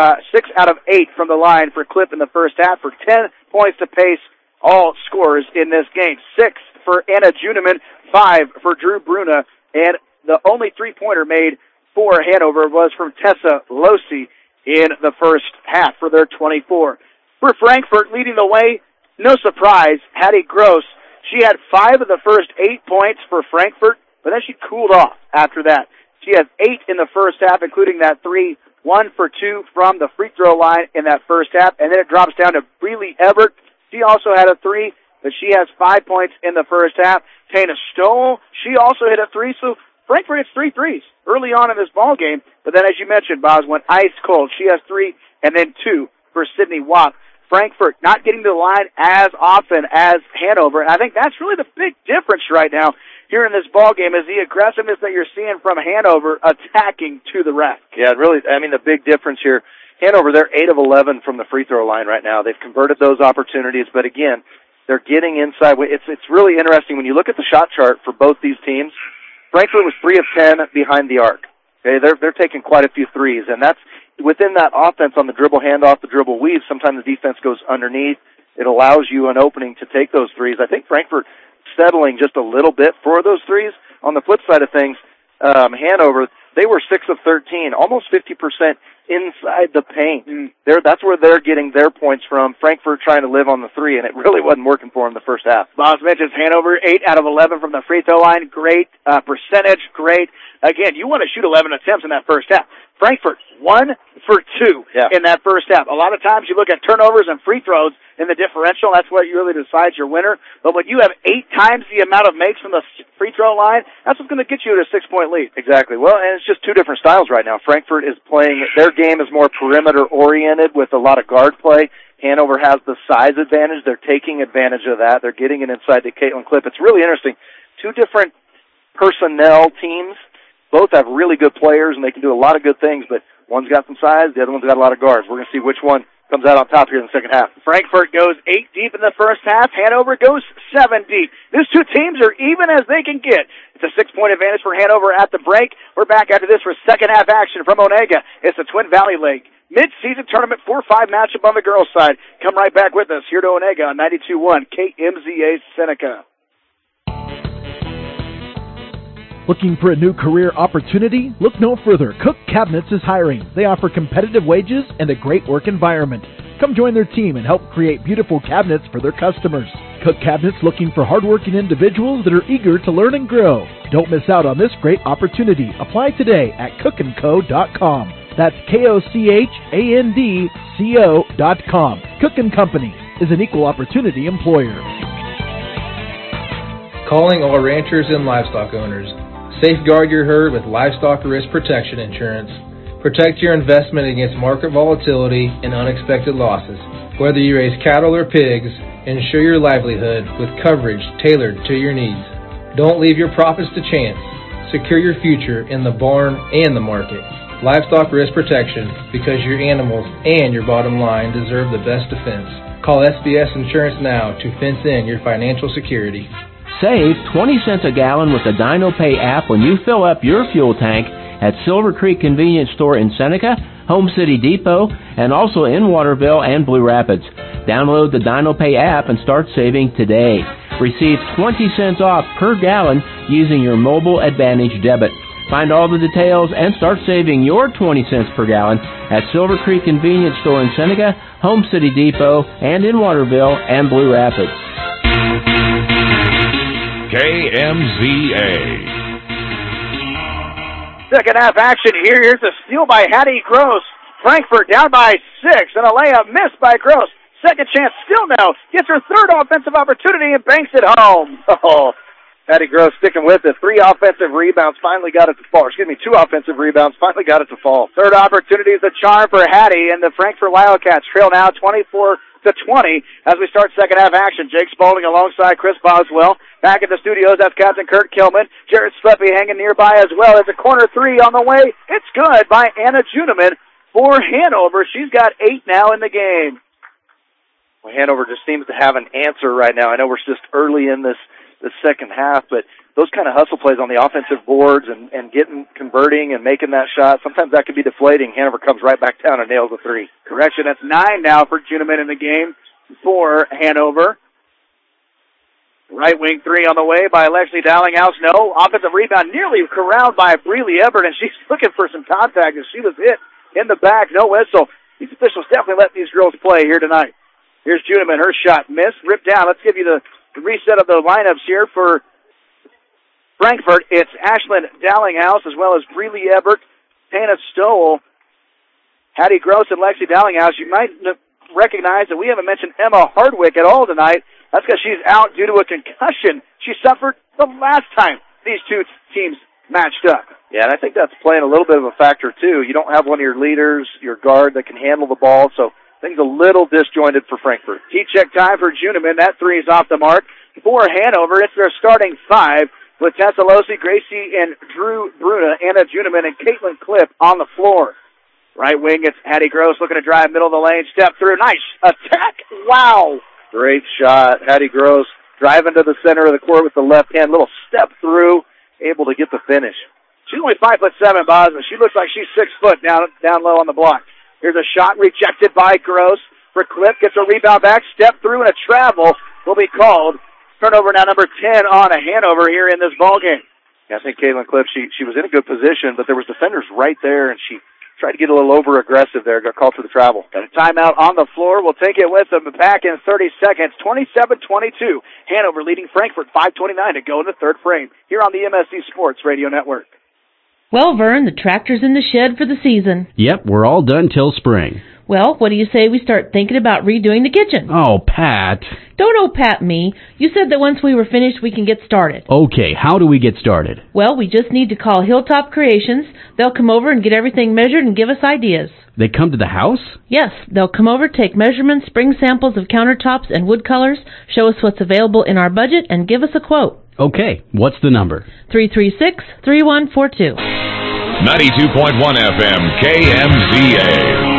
6 out of 8 from the line for Clipp in the first half for 10 points to pace all scores in this game. 6 for Anna Juneman, 5 for Drew Bruna, and the only three-pointer made for Hanover was from Tessa Losi in the first half for their 24. For Frankfurt, leading the way, no surprise, Hattie Gross. She had 5 of the first 8 points for Frankfurt, but then she cooled off after that. She has 8 in the first half, including that 3, 1 for 2 from the free throw line in that first half, and then it drops down to Breeley Everett. She also had a 3, but she has 5 points in the first half. Tana Stoll, she also hit a 3, so Frankfurt hits 3 threes early on in this ball game, but then as you mentioned, Boz went ice cold. She has 3, and then 2 for Sydney Watt. Frankfurt not getting to the line as often as Hanover, and I think that's really the big difference right now here in this ball game, is the aggressiveness that you're seeing from Hanover attacking to the rack. Yeah, really, I mean, the big difference here, Hanover, they're 8 of 11 from the free throw line right now. They've converted those opportunities, but again, they're getting inside. It's really interesting when you look at the shot chart for both these teams. Frankfurt was 3 of 10 behind the arc. Okay, they're taking quite a few threes, and that's within that offense on the dribble handoff, the dribble weave. Sometimes the defense goes underneath. It allows you an opening to take those threes. I think Frankfurt settling just a little bit for those threes. On the flip side of things, Hanover, they were 6 of 13, almost 50% inside the paint. That's where they're getting their points from. Frankfurt trying to live on the 3, and it really wasn't working for them the first half. Boz mentions Hanover, 8 out of 11 from the free throw line. Great percentage, great. Again, you want to shoot 11 attempts in that first half. Frankfurt, 1 for 2 in that first half. A lot of times you look at turnovers and free throws in the differential. That's what really decides your winner. But when you have 8 times the amount of makes from the free throw line, that's what's going to get you to a 6-point lead. Exactly. Well, and it's just 2 different styles right now. Frankfurt is playing, their game is more perimeter-oriented with a lot of guard play. Hanover has the size advantage. They're taking advantage of that. They're getting it inside to Caitlin Clipp. It's really interesting. 2 different personnel teams. Both have really good players, and they can do a lot of good things, but one's got some size, the other one's got a lot of guards. We're going to see which one comes out on top here in the second half. Frankfurt goes 8 deep in the first half. Hanover goes 7 deep. These 2 teams are even as they can get. It's a 6-point advantage for Hanover at the break. We're back after this for second half action from Onega. It's the Twin Valley League mid-season tournament 4-5 matchup on the girls' side. Come right back with us here to Onega on 92.1 KMZA Seneca. Looking for a new career opportunity? Look no further. Cook Cabinets is hiring. They offer competitive wages and a great work environment. Come join their team and help create beautiful cabinets for their customers. Cook Cabinets looking for hardworking individuals that are eager to learn and grow. Don't miss out on this great opportunity. Apply today at cookandco.com. That's KOCHANDCO.com. Cook & Company is an equal opportunity employer. Calling all ranchers and livestock owners. Safeguard your herd with Livestock Risk Protection Insurance. Protect your investment against market volatility and unexpected losses. Whether you raise cattle or pigs, ensure your livelihood with coverage tailored to your needs. Don't leave your profits to chance. Secure your future in the barn and the market. Livestock Risk Protection, because your animals and your bottom line deserve the best defense. Call SBS Insurance now to fence in your financial security. Save 20 cents a gallon with the DinoPay app when you fill up your fuel tank at Silver Creek Convenience Store in Seneca, Home City Depot, and also in Waterville and Blue Rapids. Download the DinoPay app and start saving today. Receive 20 cents off per gallon using your Mobile Advantage debit. Find all the details and start saving your 20 cents per gallon at Silver Creek Convenience Store in Seneca, Home City Depot, and in Waterville and Blue Rapids. KMZA. Second half action here. Here's a steal by Hattie Gross. Frankfurt down by 6, and a layup missed by Gross. Second chance still no. Gets her third offensive opportunity and banks it home. Oh, Hattie Gross sticking with it. 3 offensive rebounds, finally got it to fall. 2 offensive rebounds, finally got it to fall. Third opportunity is a charm for Hattie, and the Frankfurt Wildcats trail now 24-20 as we start second half action. Jake Spaulding alongside Chris Boswell. Back at the studios, that's Captain Kurt Kilman. Jared Sleppy hanging nearby as well. There's a corner 3 on the way. It's good by Anna Juneman for Hanover. She's got 8 now in the game. Well, Hanover just seems to have an answer right now. I know we're just early in this second half, but those kind of hustle plays on the offensive boards and converting and making that shot, sometimes that could be deflating. Hanover comes right back down and nails the 3. Correction, that's 9 now for Juneman in the game for Hanover. Right wing 3 on the way by Lexi Dallinghouse. No. Offensive rebound nearly corralled by Breeley Everett, and she's looking for some contact, and she was hit in the back. No whistle. These officials definitely let these girls play here tonight. Here's Juneman. Her shot missed. Ripped down. Let's give you the reset of the lineups here for Frankfurt. It's Ashlyn Dallinghouse as well as Breeley Everett, Tana Stowell, Hattie Gross, and Lexi Dallinghouse. You might recognize that we haven't mentioned Emma Hardwick at all tonight. That's because she's out due to a concussion she suffered the last time these two teams matched up. Yeah, and I think that's playing a little bit of a factor, too. You don't have one of your leaders, your guard, that can handle the ball, so things a little disjointed for Frankfurt. Heat check time for Juneman. That 3 is off the mark. For Hanover, it's their starting 5 with Tessa Losi, Gracie, and Drew Bruna, Anna Juneman, and Caitlin Clipp on the floor. Right wing, it's Hattie Gross looking to drive middle of the lane, step through. Nice attack. Wow. Great shot. Hattie Gross driving to the center of the court with the left hand, little step through, able to get the finish. She's only 5'7", Boz, but she looks like she's 6 foot down low on the block. Here's a shot rejected by Gross for Cliff. Gets a rebound back, step through, and a travel will be called. Turnover now number 10 on a Hanover here in this ballgame. Yeah, I think Caitlin Cliff, she was in a good position, but there was defenders right there, and she tried to get a little over-aggressive there. Got called for the travel. Got a timeout on the floor. We'll take it with them back in 30 seconds. 27-22. Hanover leading Frankfurt. 5:29 to go in the third frame. Here on the MSC Sports Radio Network. Well, Vern, the tractor's in the shed for the season. Yep, we're all done till spring. Well, what do you say we start thinking about redoing the kitchen? Oh, Pat. Don't oh-pat me. You said that once we were finished, we can get started. Okay, how do we get started? Well, we just need to call Hilltop Creations. They'll come over and get everything measured and give us ideas. They come to the house? Yes, they'll come over, take measurements, bring samples of countertops and wood colors, show us what's available in our budget, and give us a quote. Okay, what's the number? 336-3142. 92.1 FM, KMZA.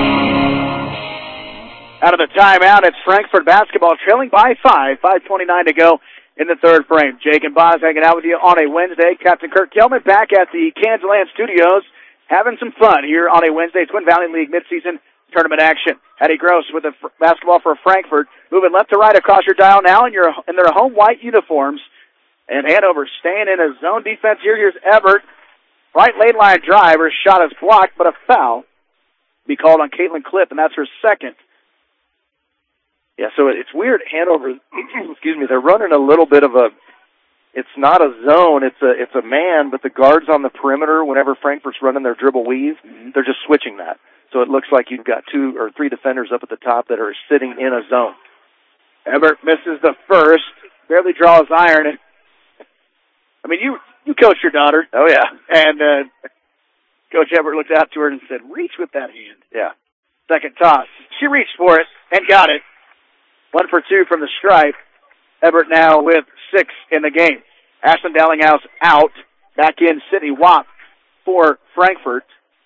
Out of the timeout, it's Frankfurt basketball trailing by 5. 5:29 to go in the third frame. Jake and Boz hanging out with you on a Wednesday. Captain Kurt Kelman back at the Kansas Studios having some fun here on a Wednesday. Twin Valley League midseason tournament action. Hattie Gross with the basketball for Frankfurt. Moving left to right across your dial now in their home white uniforms. And Hanover staying in a zone defense here. Here's Everett. Right lane line drive. Her shot is blocked, but a foul be called on Caitlin Clipp, and that's her second. Yeah, so it's weird. Hanover, excuse me, they're running a little bit of a, it's not a zone, it's a man, but the guards on the perimeter, whenever Frankfurt's running their dribble weave, they're just switching that. So it looks like you've got 2 or 3 defenders up at the top that are sitting in a zone. Everett misses the first, barely draws iron. I mean, you coach your daughter. Oh, yeah. And Coach Everett looked out to her and said, reach with that hand. Yeah. Second toss. She reached for it and got it. 1 for 2 from the stripe. Everett now with 6 in the game. Ashlyn Dallinghouse out. Back in Sydney Watt for Frankfurt.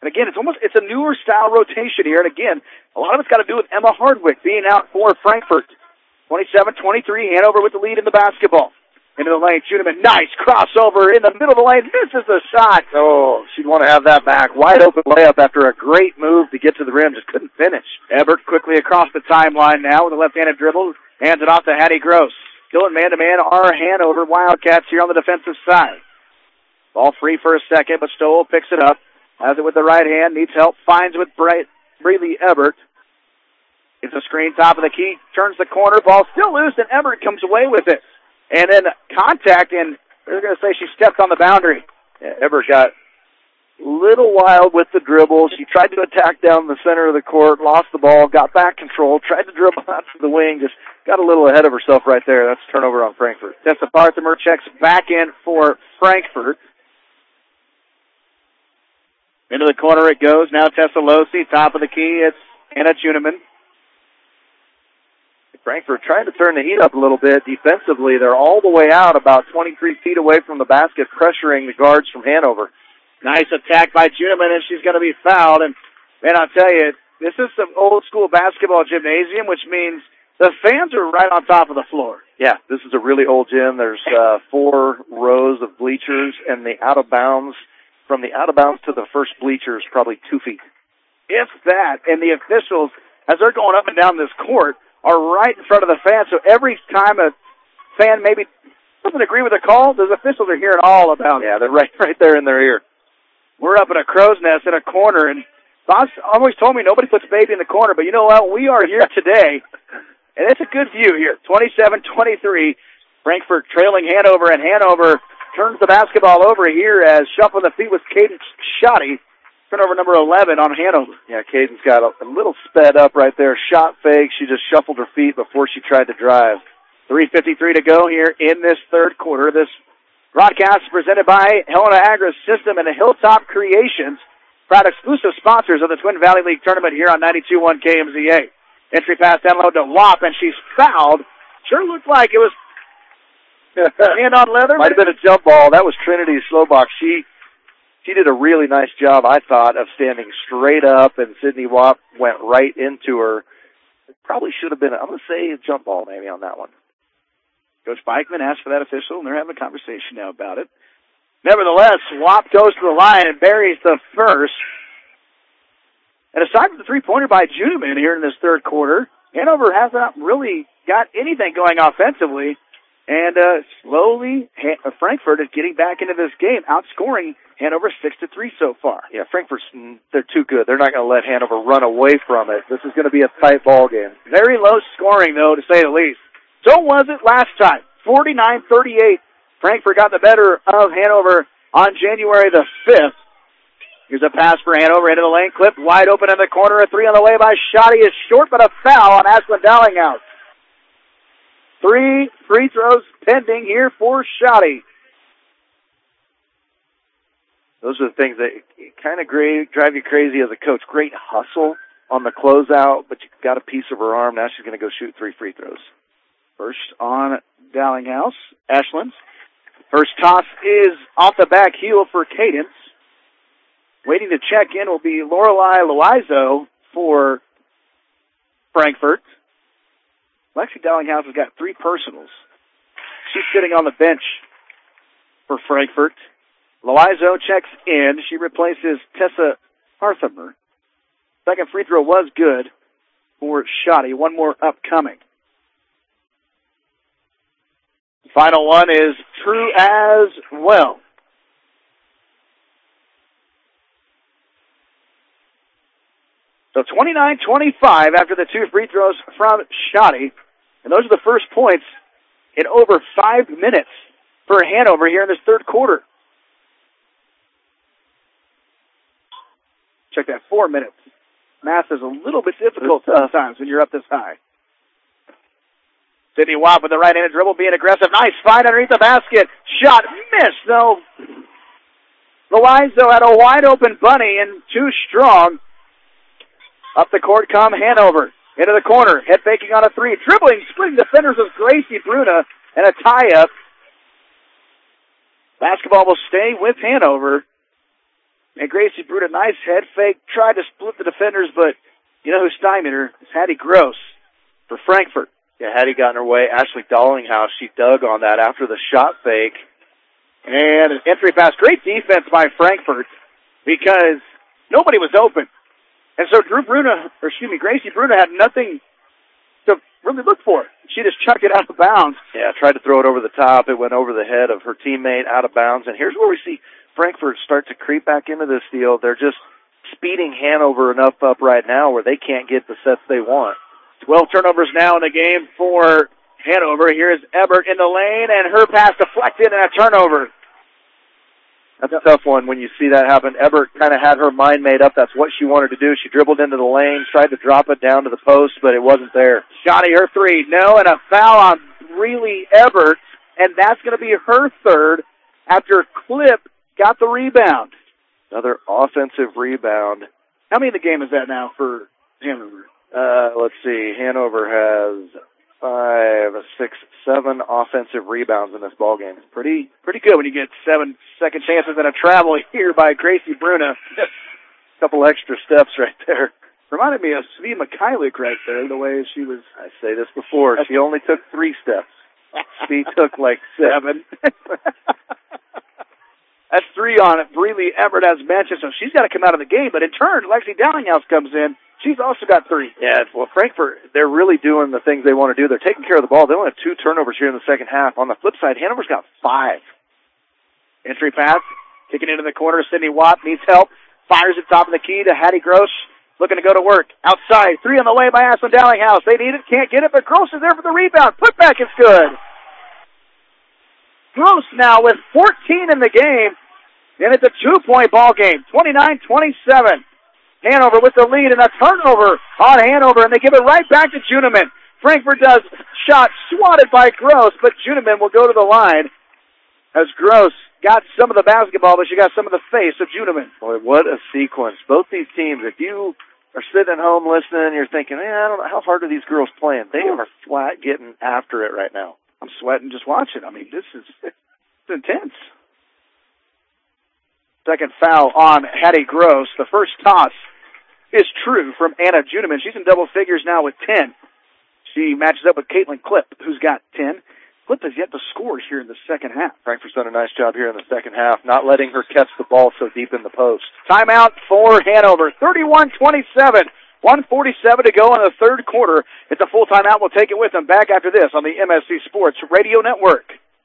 And again, it's a newer style rotation here. And again, a lot of it's got to do with Emma Hardwick being out for Frankfort. 27-23, Hanover with the lead in the basketball. Into the lane, Juniman, nice crossover in the middle of the lane, misses the shot. Oh, she'd want to have that back. Wide open layup after a great move to get to the rim, just couldn't finish. Ebert quickly across the timeline now with a left-handed dribble, hands it off to Hattie Gross. Still in man-to-man are Hanover Wildcats here on the defensive side. Ball free for a second, but Stowell picks it up, has it with the right hand, needs help, finds with Breeley Ebert. It's a screen, top of the key, turns the corner, ball still loose, and Ebert comes away with it. And then contact, and they're going to say she stepped on the boundary. Yeah, Ebert got a little wild with the dribble. She tried to attack down the center of the court, lost the ball, got back control, tried to dribble out to the wing, just got a little ahead of herself right there. That's a turnover on Frankfort. Tessa Parthimer checks back in for Frankfort. Into the corner it goes. Now Tessa Losi, top of the key. It's Anna Juniman. Frankfort trying to turn the heat up a little bit defensively. They're all the way out, about 23 feet away from the basket, pressuring the guards from Hanover. Nice attack by Juniman, and she's going to be fouled. And, man, I'll tell you, this is some old-school basketball gymnasium, which means the fans are right on top of the floor. Yeah, this is a really old gym. There's 4 rows of bleachers, and from the out-of-bounds to the first bleachers, probably 2 feet. If that, and the officials, as they're going up and down this court, are right in front of the fans, so every time a fan maybe doesn't agree with the call, those officials are hearing all about it. Yeah, they're right there in their ear. We're up in a crow's nest in a corner, and Boss always told me nobody puts baby in the corner, but you know what? We are here today, and it's a good view here. 27-23, Frankfort trailing Hanover, and Hanover turns the basketball over here as shuffling the feet with Cadence Shoddy. Turnover number 11 on Hanover. Yeah, Cadence got a little sped up right there. Shot fake. She just shuffled her feet before she tried to drive. 3:53 to go here in this third quarter. This broadcast is presented by Helena Agri-System and the Hilltop Creations, proud exclusive sponsors of the Twin Valley League tournament here on 92.1 KMZA. Entry pass down low to Wop, and she's fouled. Sure looked like it was hand on leather. Might have been a jump ball. That was Trinity Slowbach. She did a really nice job, I thought, of standing straight up, and Sydney Wop went right into her. It probably should have been, I'm going to say, a jump ball maybe on that one. Coach Beichman asked for that official, and they're having a conversation now about it. Nevertheless, Wop goes to the line and buries the first. And aside from the three-pointer by Juniman here in this third quarter, Hanover has not really got anything going offensively. And slowly, Frankfort is getting back into this game, outscoring Hanover 6-3 so far. Yeah, Frankfurt's, they're too good. They're not going to let Hanover run away from it. This is going to be a tight ball game. Very low scoring, though, to say the least. So was it last time. 49-38. Frankfort got the better of Hanover on January the 5th. Here's a pass for Hanover into the lane, clipped wide open in the corner. A three on the way by Shoddy is short, but a foul on Ashlyn Dowlinghouse. 3 free throws pending here for Shoddy. Those are the things that kind of drive you crazy as a coach. Great hustle on the closeout, but you got a piece of her arm. Now she's going to go shoot 3 free throws. First on Dowlinghouse, Ashland. First toss is off the back heel for Cadence. Waiting to check in will be Lorelei Loizo for Frankfort. Lexi Dowlinghouse has got 3 personals. She's sitting on the bench for Frankfort. Loizo checks in. She replaces Tessa Parthimer. Second free throw was good for Shoddy. One more upcoming. Final one is true as well. So 29-25 after the 2 free throws from Shoddy. And those are the first points in over 5 minutes for Hanover here in this third quarter. Check that, 4 minutes. Math is a little bit difficult sometimes when you're up this high. Sydney Wop with the right-handed dribble, being aggressive. Nice find underneath the basket. Shot missed, though. Loizo had a wide-open bunny and too strong. Up the court come Hanover. Into the corner. Head faking on a 3. Dribbling, splitting defenders of Gracie Bruna. And a tie-up. Basketball will stay with Hanover. And Gracie Bruta, nice head fake, tried to split the defenders, but you know who stymied her? It's Hattie Gross for Frankfort. Yeah, Hattie got in her way. Ashley Dollinghouse, she dug on that after the shot fake. And an entry pass. Great defense by Frankfort because nobody was open. And so Gracie Bruno had nothing to really look for. She just chucked it out of bounds. Yeah, tried to throw it over the top. It went over the head of her teammate out of bounds. And here's where we see Frankfort start to creep back into this deal. They're just speeding Hanover enough up right now where they can't get the sets they want. 12 turnovers now in the game for Hanover. Here's Ebert in the lane, and her pass deflected and a turnover. That's a tough one when you see that happen. Ebert kind of had her mind made up. That's what she wanted to do. She dribbled into the lane, tried to drop it down to the post, but it wasn't there. Shotty, her three. No, and a foul on Breely Ebert, and that's going to be her third after Clip got the rebound. Another offensive rebound. How many in the game is that now for Hanover? Let's see. Hanover has 5, 6, 7 offensive rebounds in this ball game. Pretty good when you get 7 second chances and a travel here by Gracie Bruna. A couple extra steps right there. Reminded me of Svi Mikhailiuk right there, the way she was. I say this before. She only took 3 steps. Svi took like 7. That's 3 on it. Breely Everett has mentioned, so she's got to come out of the game. But in turn, Lexi Dollinghouse comes in. She's also got 3. Yeah, well, Frankfort, they're really doing the things they want to do. They're taking care of the ball. They only have 2 turnovers here in the second half. On the flip side, Hanover's got 5. Entry pass, kicking into the corner. Sydney Watt needs help. Fires it top of the key to Hattie Gross. Looking to go to work. Outside, 3 on the way by Ashlyn Dollinghouse. They need it, can't get it, but Gross is there for the rebound. Putback is good. Gross now with 14 in the game, and it's a 2-point ball game, 29-27. Hanover with the lead and a turnover on Hanover, and they give it right back to Juniman. Frankfort does shot swatted by Gross, but Juniman will go to the line as Gross got some of the basketball, but she got some of the face of Juniman. Boy, what a sequence. Both these teams, if you are sitting at home listening, you're thinking, I don't know, how hard are these girls playing? They are flat getting after it right now. I'm sweating just watching. I mean, it's intense. Second foul on Hattie Gross. The first toss is true from Anna Juniman. She's in double figures now with 10. She matches up with Caitlin Clip, who's got 10. Clip has yet to score here in the second half. Frankfort's done a nice job here in the second half, not letting her catch the ball so deep in the post. Timeout for Hanover. 31-27. 1:47 to go in the third quarter. It's a full timeout. We'll take it with them. Back after this on the MSC Sports Radio Network.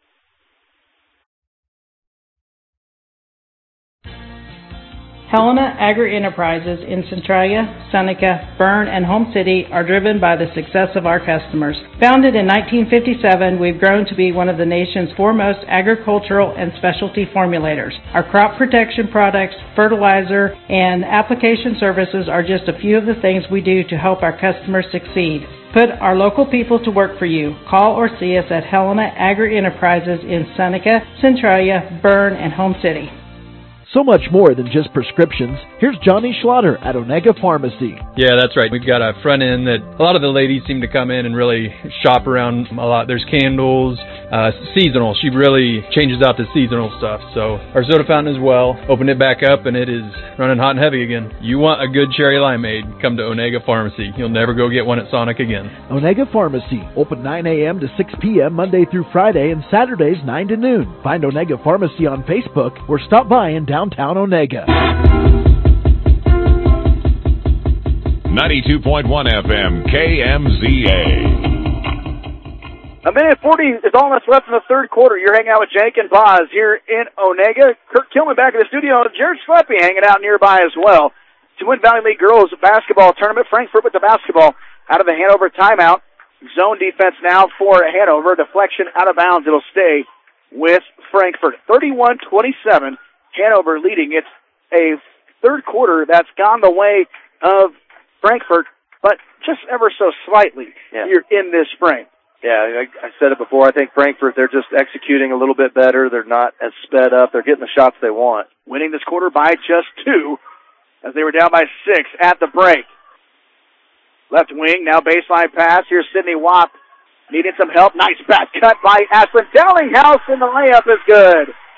Helena Agri-Enterprises in Centralia, Seneca, Berne, and Home City are driven by the success of our customers. Founded in 1957, we've grown to be one of the nation's foremost agricultural and specialty formulators. Our crop protection products, fertilizer, and application services are just a few of the things we do to help our customers succeed. Put our local people to work for you. Call or see us at Helena Agri-Enterprises in Seneca, Centralia, Berne, and Home City. So much more than just prescriptions. Here's Johnny Schlatter at Onega Pharmacy. Yeah, that's right. We've got a front end that a lot of the ladies seem to come in and really shop around a lot. There's candles, seasonal. She really changes out the seasonal stuff. So our soda fountain as well. Opened it back up and it is running hot and heavy again. You want a good cherry limeade, come to Onega Pharmacy. You'll never go get one at Sonic again. Onega Pharmacy, open 9 a.m. to 6 p.m. Monday through Friday and Saturdays 9 to noon. Find Onega Pharmacy on Facebook or stop by in downtown Onega. 92.1 FM, KMZA. A minute 40 is all that's left in the third quarter. You're hanging out with Jake and Boz here in Onega. Kurt Kilman back in the studio. Jared Schleppe hanging out nearby as well. To win Valley League Girls Basketball Tournament, Frankfort with the basketball out of the Hanover timeout. Zone defense now for Hanover. Deflection out of bounds. It'll stay with Frankfort. 31-27. Hanover leading. It's a third quarter that's gone the way of Frankfort, but just ever so slightly here in this frame. Yeah, I said it before. I think Frankfort, they're just executing a little bit better. They're not as sped up. They're getting the shots they want. Winning this quarter by just 2 as they were down by 6 at the break. Left wing, now baseline pass. Here's Sydney Watt needing some help. Nice back cut by Ashlyn Dollinghouse, and the layup is good.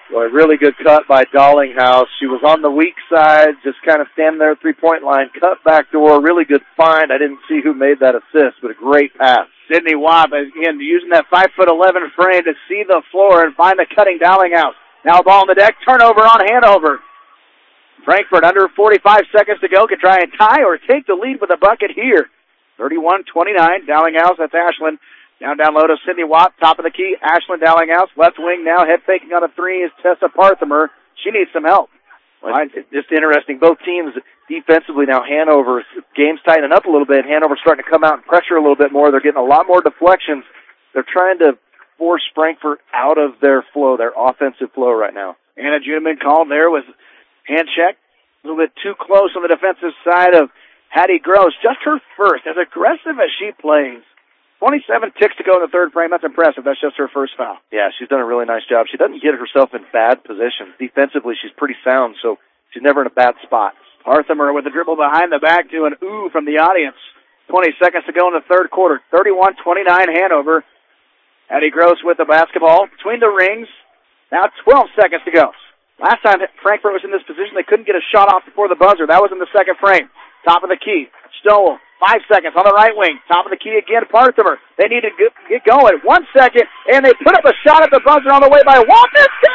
Well, a really good cut by Dollinghouse. She was on the weak side, just kind of standing there at three-point line, cut back door, really good find. I didn't see who made that assist, but a great pass. Sydney Watt, again, using that 5'11" frame to see the floor and find the cutting Dollinghouse. Now ball on the deck, turnover on Hanover. Frankfurt under 45 seconds to go, can try and tie or take the lead with a bucket here. 31-29, Dollinghouse, that's Ashland. Down low to Sydney Watt, top of the key, Ashland Dollinghouse, left wing now, head faking on a three is Tessa Parthimer. She needs some help. Well, it's just interesting. Both teams defensively now, Hanover, game's tightening up a little bit. Hanover's starting to come out and pressure a little bit more. They're getting a lot more deflections. They're trying to force Frankfurt out of their flow, their offensive flow right now. Anna Juneman called there with hand check. A little bit too close on the defensive side of Hattie Gross. Just her first, as aggressive as she plays. 27 ticks to go in the third frame. That's impressive. That's just her first foul. Yeah, she's done a really nice job. She doesn't get herself in bad positions. Defensively, she's pretty sound, so she's never in a bad spot. Parthimer with the dribble behind the back to an ooh from the audience. 20 seconds to go in the third quarter. 31-29 Hanover. Hattie Gross with the basketball between the rings. Now 12 seconds to go. Last time Frankfurt was in this position, they couldn't get a shot off before the buzzer. That was in the second frame. Top of the key. Stowell. 5 seconds on the right wing. Top of the key again, Parthimer. They need to get going. 1 second, and they put up a shot at the buzzer on the way by Watt.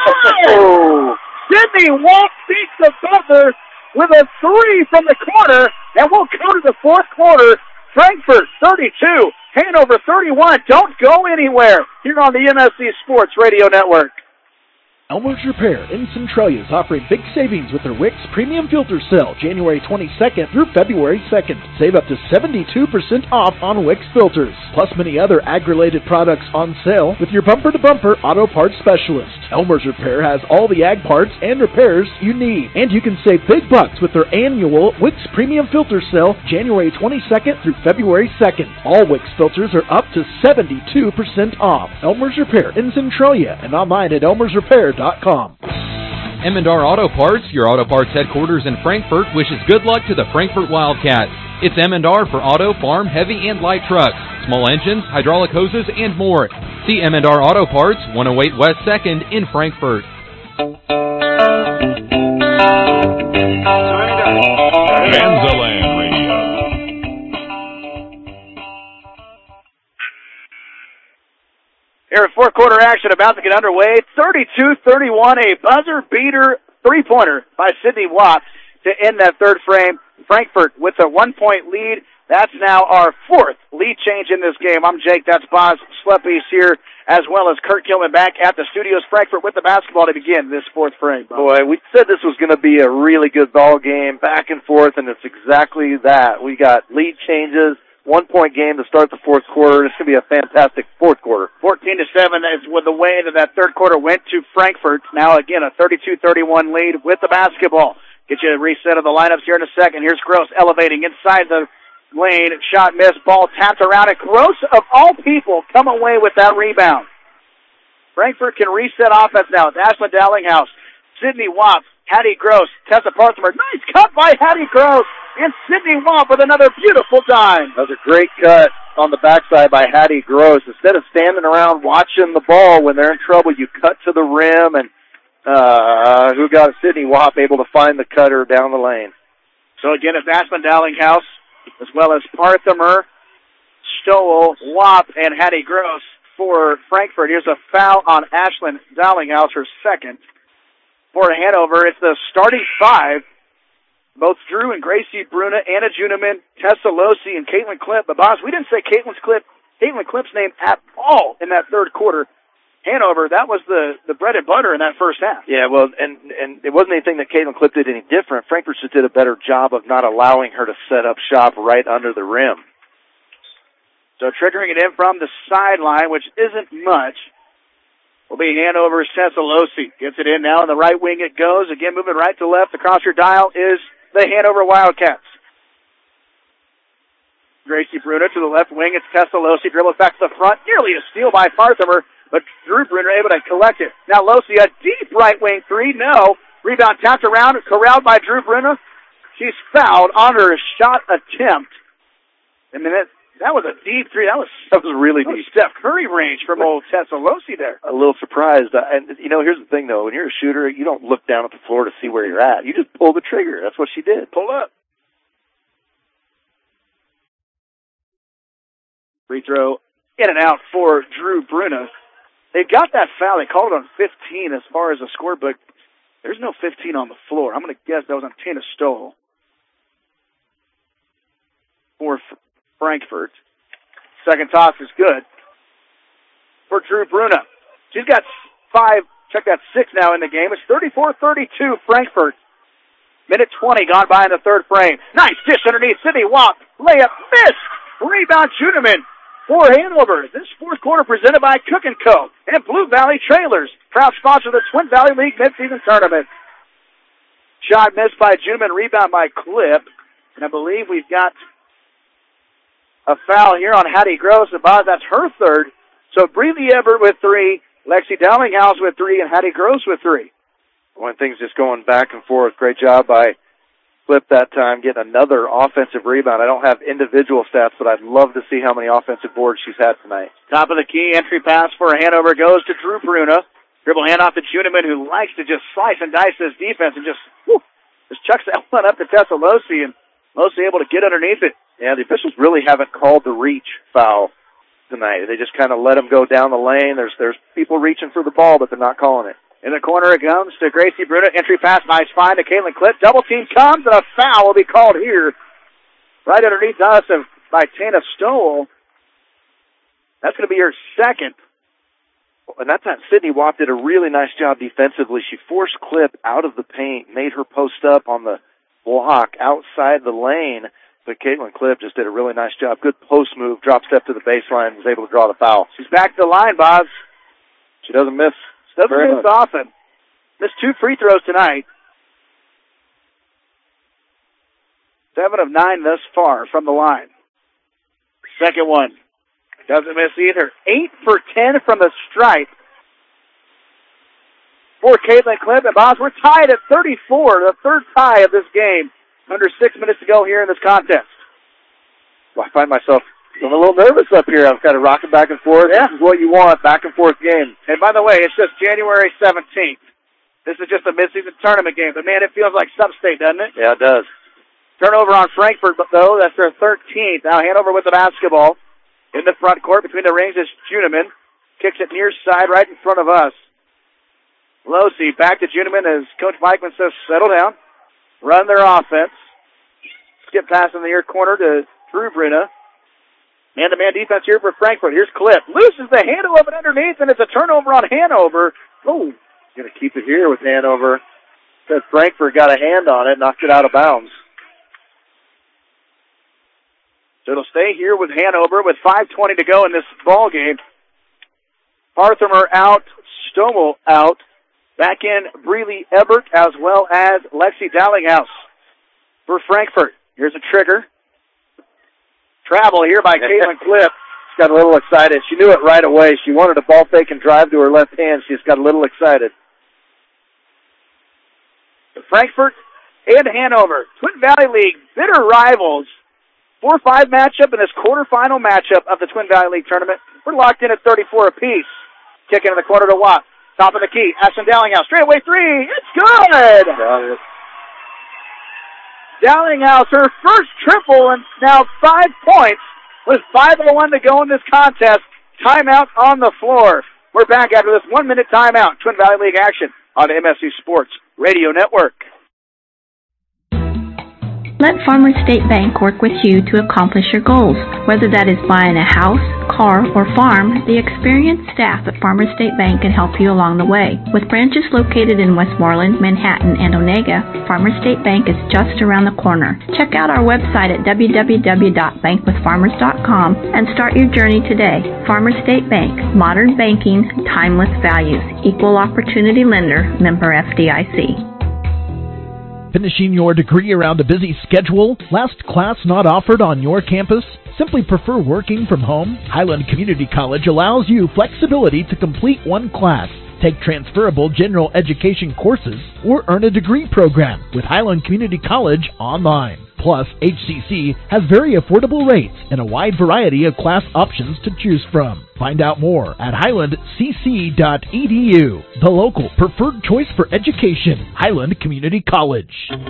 Oh. Sydney Watt beats the buzzer with a three from the corner, and we'll go to the fourth quarter. Frankfurt 32, Hanover 31. Don't go anywhere here on the MSC Sports Radio Network. Elmer's Repair in Centralia is offering big savings with their Wix Premium Filter Sale January 22nd through February 2nd. Save up to 72% off on Wix filters, plus many other ag-related products on sale with your bumper-to-bumper auto parts specialist. Elmer's Repair has all the ag parts and repairs you need, and you can save big bucks with their annual Wix Premium Filter Sale January 22nd through February 2nd. All Wix filters are up to 72% off. Elmer's Repair in Centralia and online at elmersrepair.com. Emendar Auto Parts, your auto parts headquarters in Frankfurt, wishes good luck to the Frankfurt Wildcats. It's Emendar for auto, farm, heavy, and light trucks, small engines, hydraulic hoses, and more. See Emendar Auto Parts, 108 West 2nd in Frankfurt. Vanzaland Radio. Here at fourth quarter action about to get underway. 32-31, a buzzer beater three-pointer by Sydney Watt to end that third frame. Frankfurt with a 1-point lead. That's now our fourth lead change in this game. I'm Jake. That's Boz Schleppies here, as well as Kurt Gilman back at the studios. Frankfurt with the basketball to begin this fourth frame. Boy, we said this was going to be a really good ball game, back and forth, and it's exactly that. We got lead changes. 1-point game to start the fourth quarter. It's going to be a fantastic fourth quarter. 14-7 is with the way that third quarter went to Frankfurt. Now, again, a 32-31 lead with the basketball. Get you a reset of the lineups here in a second. Here's Gross elevating inside the lane. Shot missed. Ball tapped around it. Gross, of all people, come away with that rebound. Frankfurt can reset offense now. It's Ashland Dollinghouse. Sydney Watt. Hattie Gross. Tessa Parthimer. Nice cut by Hattie Gross. And Sydney Watt with another beautiful dime. That was a great cut on the backside by Hattie Gross. Instead of standing around watching the ball when they're in trouble, you cut to the rim, and who got Sydney Watt able to find the cutter down the lane. So again, it's Ashland Dollinghouse, as well as Parthimer, Stowell, Watt, and Hattie Gross for Frankfurt. Here's a foul on Ashland Dollinghouse, her second. For Hanover, it's the starting five. Both Drew and Gracie Bruna, Anna Juneman, Tessa Losi, and Caitlin Klipp. But, Boss, we didn't say Caitlin Klipp's name at all in that third quarter. Hanover, that was the bread and butter in that first half. Yeah, well, and it wasn't anything that Caitlin Klipp did any different. Frankfurt just did a better job of not allowing her to set up shop right under the rim. So triggering it in from the sideline, which isn't much, will be Hanover's Tessa Losi. Gets it in now on the right wing it goes. Again, moving right to left across your dial is the Hanover Wildcats. Gracie Bruna to the left wing. It's Tessa Losi. Dribbles back to the front. Nearly a steal by Parthimer, but Drew Bruna able to collect it. Now Losi, a deep right wing three. No. Rebound tapped around, corralled by Drew Bruna. She's fouled on her shot attempt. I mean, That was a deep three. That was really deep. Steph Curry range from old Tessalossi there. A little surprised. And, here's the thing, though. When you're a shooter, you don't look down at the floor to see where you're at. You just pull the trigger. That's what she did. Pull up. Free throw in and out for Drew Bruna. They got that foul. They called it on 15 as far as the scorebook. There's no 15 on the floor. I'm going to guess that was on Tana Stoll for Frankfurt. Second toss is good for Drew Bruna. She's got 6 now in the game. It's 34-32 Frankfurt. Minute 20 gone by in the third frame. Nice dish underneath. Sydney Wap. Layup missed. Rebound Juneman for Hanover. This fourth quarter presented by Cook & Co. and Blue Valley Trailers. Proud sponsor of the Twin Valley League midseason tournament. Shot missed by Juneman. Rebound by Clip. And I believe we've got a foul here on Hattie Gross. That's her third. So Breeley Everett with 3, Lexi Dowlinghouse with 3, and Hattie Gross with 3. When things just going back and forth. Great job by Clip that time, getting another offensive rebound. I don't have individual stats, but I'd love to see how many offensive boards she's had tonight. Top of the key, entry pass for Hanover goes to Drew Bruna. Dribble handoff to Juneman, who likes to just slice and dice this defense and just chucks that one up to Tessalossi, and Lossi able to get underneath it. Yeah, the officials really haven't called the reach foul tonight. They just kind of let him go down the lane. There's people reaching for the ball, but they're not calling it. In the corner it comes to Gracie Bruna. Entry pass, nice find to Caitlin Clip. Double team comes, and a foul will be called here. Right underneath us by Tana Stoll. That's going to be her second. And that time, Sydney Wap did a really nice job defensively. She forced Clip out of the paint, made her post up on the block outside the lane. But Caitlin Clip just did a really nice job. Good post move, drop step to the baseline, was able to draw the foul. She's back to the line, Bob. She doesn't miss. Doesn't miss often. Missed 2 free throws tonight. 7 of 9 thus far from the line. Second one. Doesn't miss either. 8 for 10 from the stripe for Caitlin Clip. And Bob, we're tied at 34, the third tie of this game. Under 6 minutes to go here in this contest. Well, I find myself feeling a little nervous up here. I'm kind of rocking back and forth. Yeah. This is what you want, back and forth game. And by the way, it's just January 17th. This is just a midseason tournament game. But, man, it feels like sub-state, doesn't it? Yeah, it does. Turnover on Frankfurt, though. That's their 13th. Now Hanover with the basketball. In the front court between the rings is Juneman. Kicks it near side right in front of us. Losey back to Juneman as Coach Mikeman says, settle down. Run their offense. Skip pass in the near corner to Drew Bruna. Man-to-man defense here for Frankfurt. Here's Clip. Loses the handle of it underneath, and it's a turnover on Hanover. Oh, going to keep it here with Hanover. Said Frankfurt got a hand on it, knocked it out of bounds. So it'll stay here with Hanover with 5:20 to go in this ball game. Parthimer out, Stommel out. Back in Breeley Ebert as well as Lexi Dowlinghouse for Frankfurt. Here's a trigger. Travel here by Caitlin Clip. She got a little excited. She knew it right away. She wanted a ball fake and drive to her left hand. She just got a little excited. Frankfurt and Hanover, Twin Valley League, bitter rivals. 4-5 matchup in this quarterfinal matchup of the Twin Valley League tournament. We're locked in at 34 apiece. Kicking in the corner to Watt. Top of the key. Ashton Dowlinghouse. Straightaway 3. It's good! Dowlinghouse, her first triple, and now 5 points. With 5:01 to go in this contest. Timeout on the floor. We're back after this 1-minute timeout. Twin Valley League action on the MSU Sports Radio Network. Let Farmers State Bank work with you to accomplish your goals. Whether that is buying a house, car, or farm, the experienced staff at Farmers State Bank can help you along the way. With branches located in Westmoreland, Manhattan, and Onega, Farmers State Bank is just around the corner. Check out our website at www.bankwithfarmers.com and start your journey today. Farmers State Bank, modern banking, timeless values, equal opportunity lender, member FDIC. Finishing your degree around a busy schedule? Last class not offered on your campus? Simply prefer working from home? Highland Community College allows you flexibility to complete one class, take transferable general education courses, or earn a degree program with Highland Community College online. Plus, HCC has very affordable rates and a wide variety of class options to choose from. Find out more at highlandcc.edu, the local preferred choice for education, Highland Community College.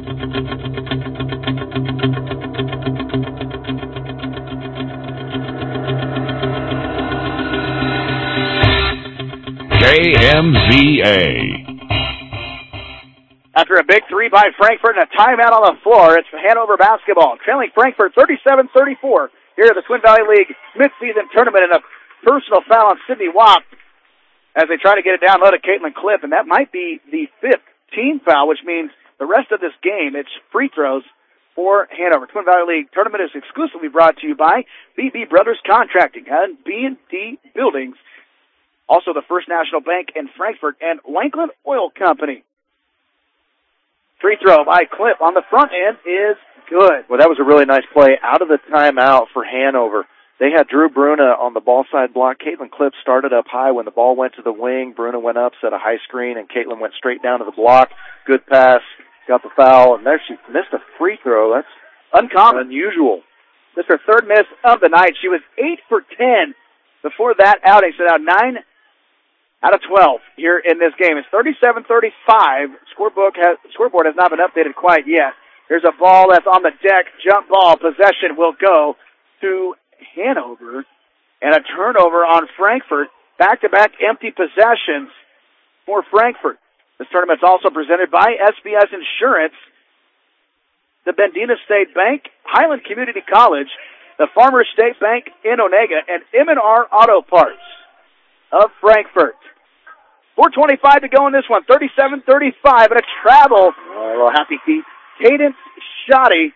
KMZA. After a big three by Frankfort and a timeout on the floor, it's Hanover basketball, trailing Frankfort 37-34 here at the Twin Valley League midseason tournament, and a personal foul on Sydney Watt as they try to get it down low to Caitlin Clipp, and that might be the 5th team foul, which means the rest of this game, it's free throws for Hanover. Twin Valley League tournament is exclusively brought to you by BB Brothers Contracting and B&D Buildings, also the First National Bank in Frankfort, and Lankland Oil Company. Free throw by Clipp on the front end is good. Well, that was a really nice play out of the timeout for Hanover. They had Drew Bruna on the ball side block. Caitlin Clipp started up high. When the ball went to the wing, Bruna went up, set a high screen, and Caitlin went straight down to the block. Good pass, got the foul, and there she missed a free throw. That's uncommon. Unusual. This is her third miss of the night. She was 8 for 10 before that outing, so now 9 out of 12 here in this game. It's 37-35. Scoreboard has not been updated quite yet. There's a ball that's on the deck. Jump ball. Possession will go to Hanover. And a turnover on Frankfort. Back-to-back empty possessions for Frankfort. This tournament's also presented by SBS Insurance, the Bendina State Bank, Highland Community College, the Farmers State Bank in Onega, and M&R Auto Parts of Frankfort. 4:25 to go in this one. 37-35 and a travel. A little happy feet. Cadence Shoddy.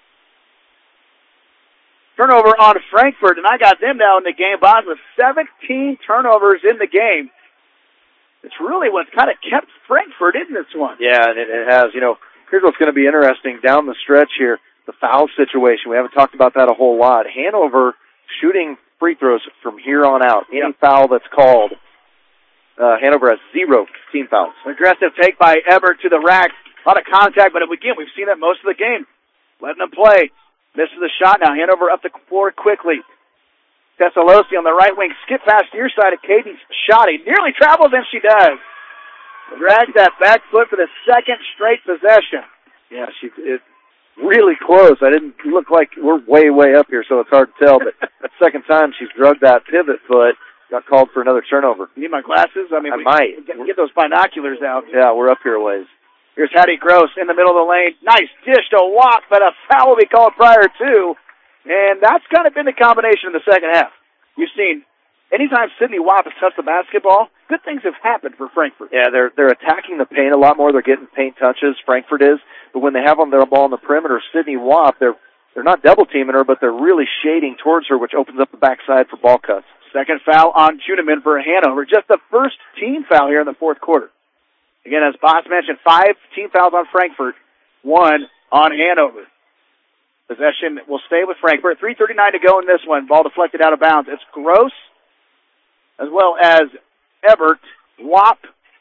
Turnover on Frankfort, and I got them now in the game, Bob, with 17 turnovers in the game. It's really what's kind of kept Frankfort in this one. Yeah, and it has. You know, here's what's going to be interesting down the stretch here, the foul situation. We haven't talked about that a whole lot. Hanover shooting free throws from here on out. Any foul that's called, Hanover has 0 team fouls. Aggressive take by Ebert to the rack. A lot of contact, but again, we've seen that most of the game. Letting them play. Misses the shot now. Hanover up the floor quickly. Tessalossi on the right wing. Skip past near side of Cadence Shoddy. Nearly travels, and she does. Drags that back foot for the second straight possession. Yeah, it's really close. I didn't look like we're way up here, so it's hard to tell, but the second time she's drugged that pivot foot. Got called for another turnover. You need my glasses? I might. Get those binoculars out. Yeah, we're up here a ways. Here's Hattie Gross in the middle of the lane. Nice dish to Watt, but a foul will be called prior to. And that's kind of been the combination in the second half. You've seen, anytime Sydney Watt has touched the basketball, good things have happened for Frankfort. Yeah, they're attacking the paint a lot more. They're getting paint touches, Frankfort is. But when they have on their ball on the perimeter, Sydney Watt, they're not double-teaming her, but they're really shading towards her, which opens up the backside for ball cuts. Second foul on Juneman for Hanover. Just the first team foul here in the fourth quarter. Again, as Boss mentioned, 5 team fouls on Frankfort, 1 on Hanover. Possession will stay with Frankfort. 3:39 to go in this one. Ball deflected out of bounds. It's Gross, as well as Ebert, Wap,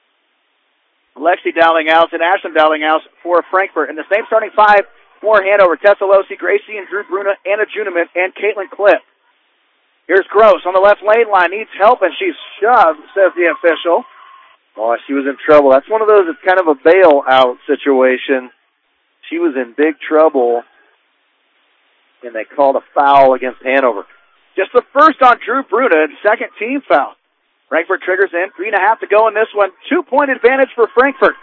Lexi Dowlinghouse, and Ashlyn Dowlinghouse for Frankfort. And the same starting 5 for Hanover. Tessalossi, Gracie, and Drew Bruna, Anna Juneman, and Caitlin Clipp. Here's Gross on the left lane line. Needs help, and she's shoved, says the official. Oh, she was in trouble. That's one of those, it's kind of a bailout situation. She was in big trouble, and they called a foul against Hanover. Just the first on Drew Bruna, and second team foul. Frankfort triggers in. 3.5 to go in this one. 2-point advantage for Frankfort.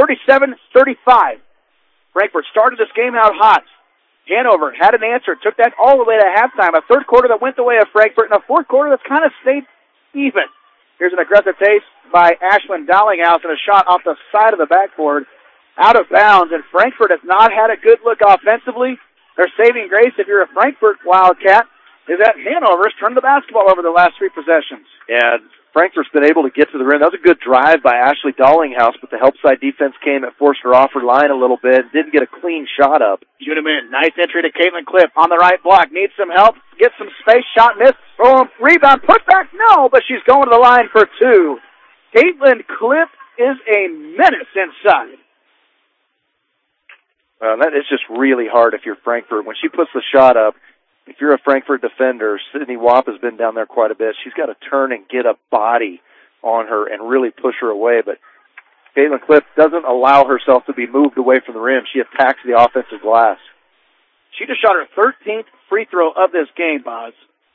37-35. Frankfort started this game out hot. Hanover had an answer, took that all the way to halftime. A third quarter that went the way of Frankfort, and a fourth quarter that's kind of stayed even. Here's an aggressive taste by Ashlyn Dowlinghouse and a shot off the side of the backboard out of bounds. And Frankfort has not had a good look offensively. Their saving grace, if you're a Frankfort Wildcat, is that Hanover's turned the basketball over the last 3 possessions. Yeah, Frankfort's been able to get to the rim. That was a good drive by Ashley Dowlinghouse, but the help side defense came and forced her off her line a little bit. Didn't get a clean shot up. Juneman, nice entry to Caitlin Clipp on the right block. Needs some help. Get some space. Shot missed. Boom. Rebound. Put back. No, but she's going to the line for 2. Caitlin Clipp is a menace inside. That is just really hard if you're Frankfurt. When she puts the shot up, if you're a Frankfurt defender, Sydney Wap has been down there quite a bit. She's got to turn and get a body on her and really push her away. But Caitlin Cliff doesn't allow herself to be moved away from the rim. She attacks the offensive glass. She just shot her 13th free throw of this game, Boz.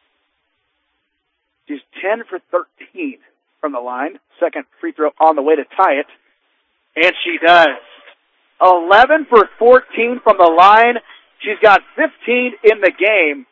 She's 10 for 13 from the line. Second free throw on the way to tie it. And she does. 11 for 14 from the line. She's got 15 in the game.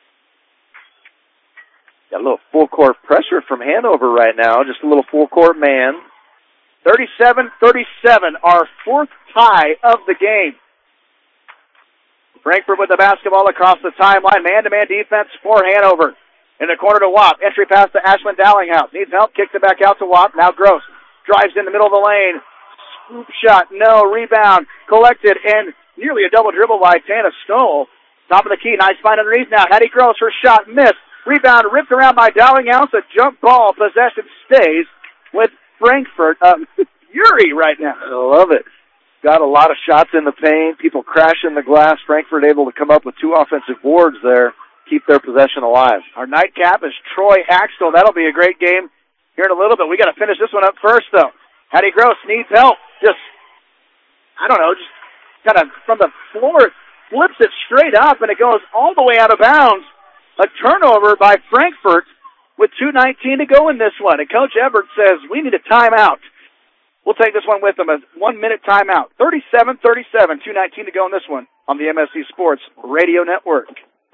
Got a little full-court pressure from Hanover right now. Just a little full-court man. 37-37, our fourth tie of the game. Frankfurt with the basketball across the timeline. Man-to-man defense for Hanover. In the corner to Wap. Entry pass to Ashlyn Dallinghouse. Needs help. Kicks it back out to Wap. Now Gross. Drives in the middle of the lane. Scoop shot. No. Rebound. Collected. And nearly a double dribble by Tana Stoll. Top of the key. Nice find underneath now. Hattie Gross. Her shot missed. Rebound ripped around by Dallinghouse. A jump ball. Possession stays with Frankfurt. Fury right now. I love it. Got a lot of shots in the paint. People crashing the glass. Frankfurt able to come up with 2 offensive boards there. Keep their possession alive. Our nightcap is Troy Axtell. That'll be a great game here in a little bit. We got to finish this one up first, though. Hattie Gross needs help. Just kind of from the floor, flips it straight up, and it goes all the way out of bounds. A turnover by Frankfurt with 2:19 to go in this one. And Coach Ebert says, we need a timeout. We'll take this one with them, a 1-minute timeout. 37-37, 2:19 to go in this one on the MSC Sports Radio Network.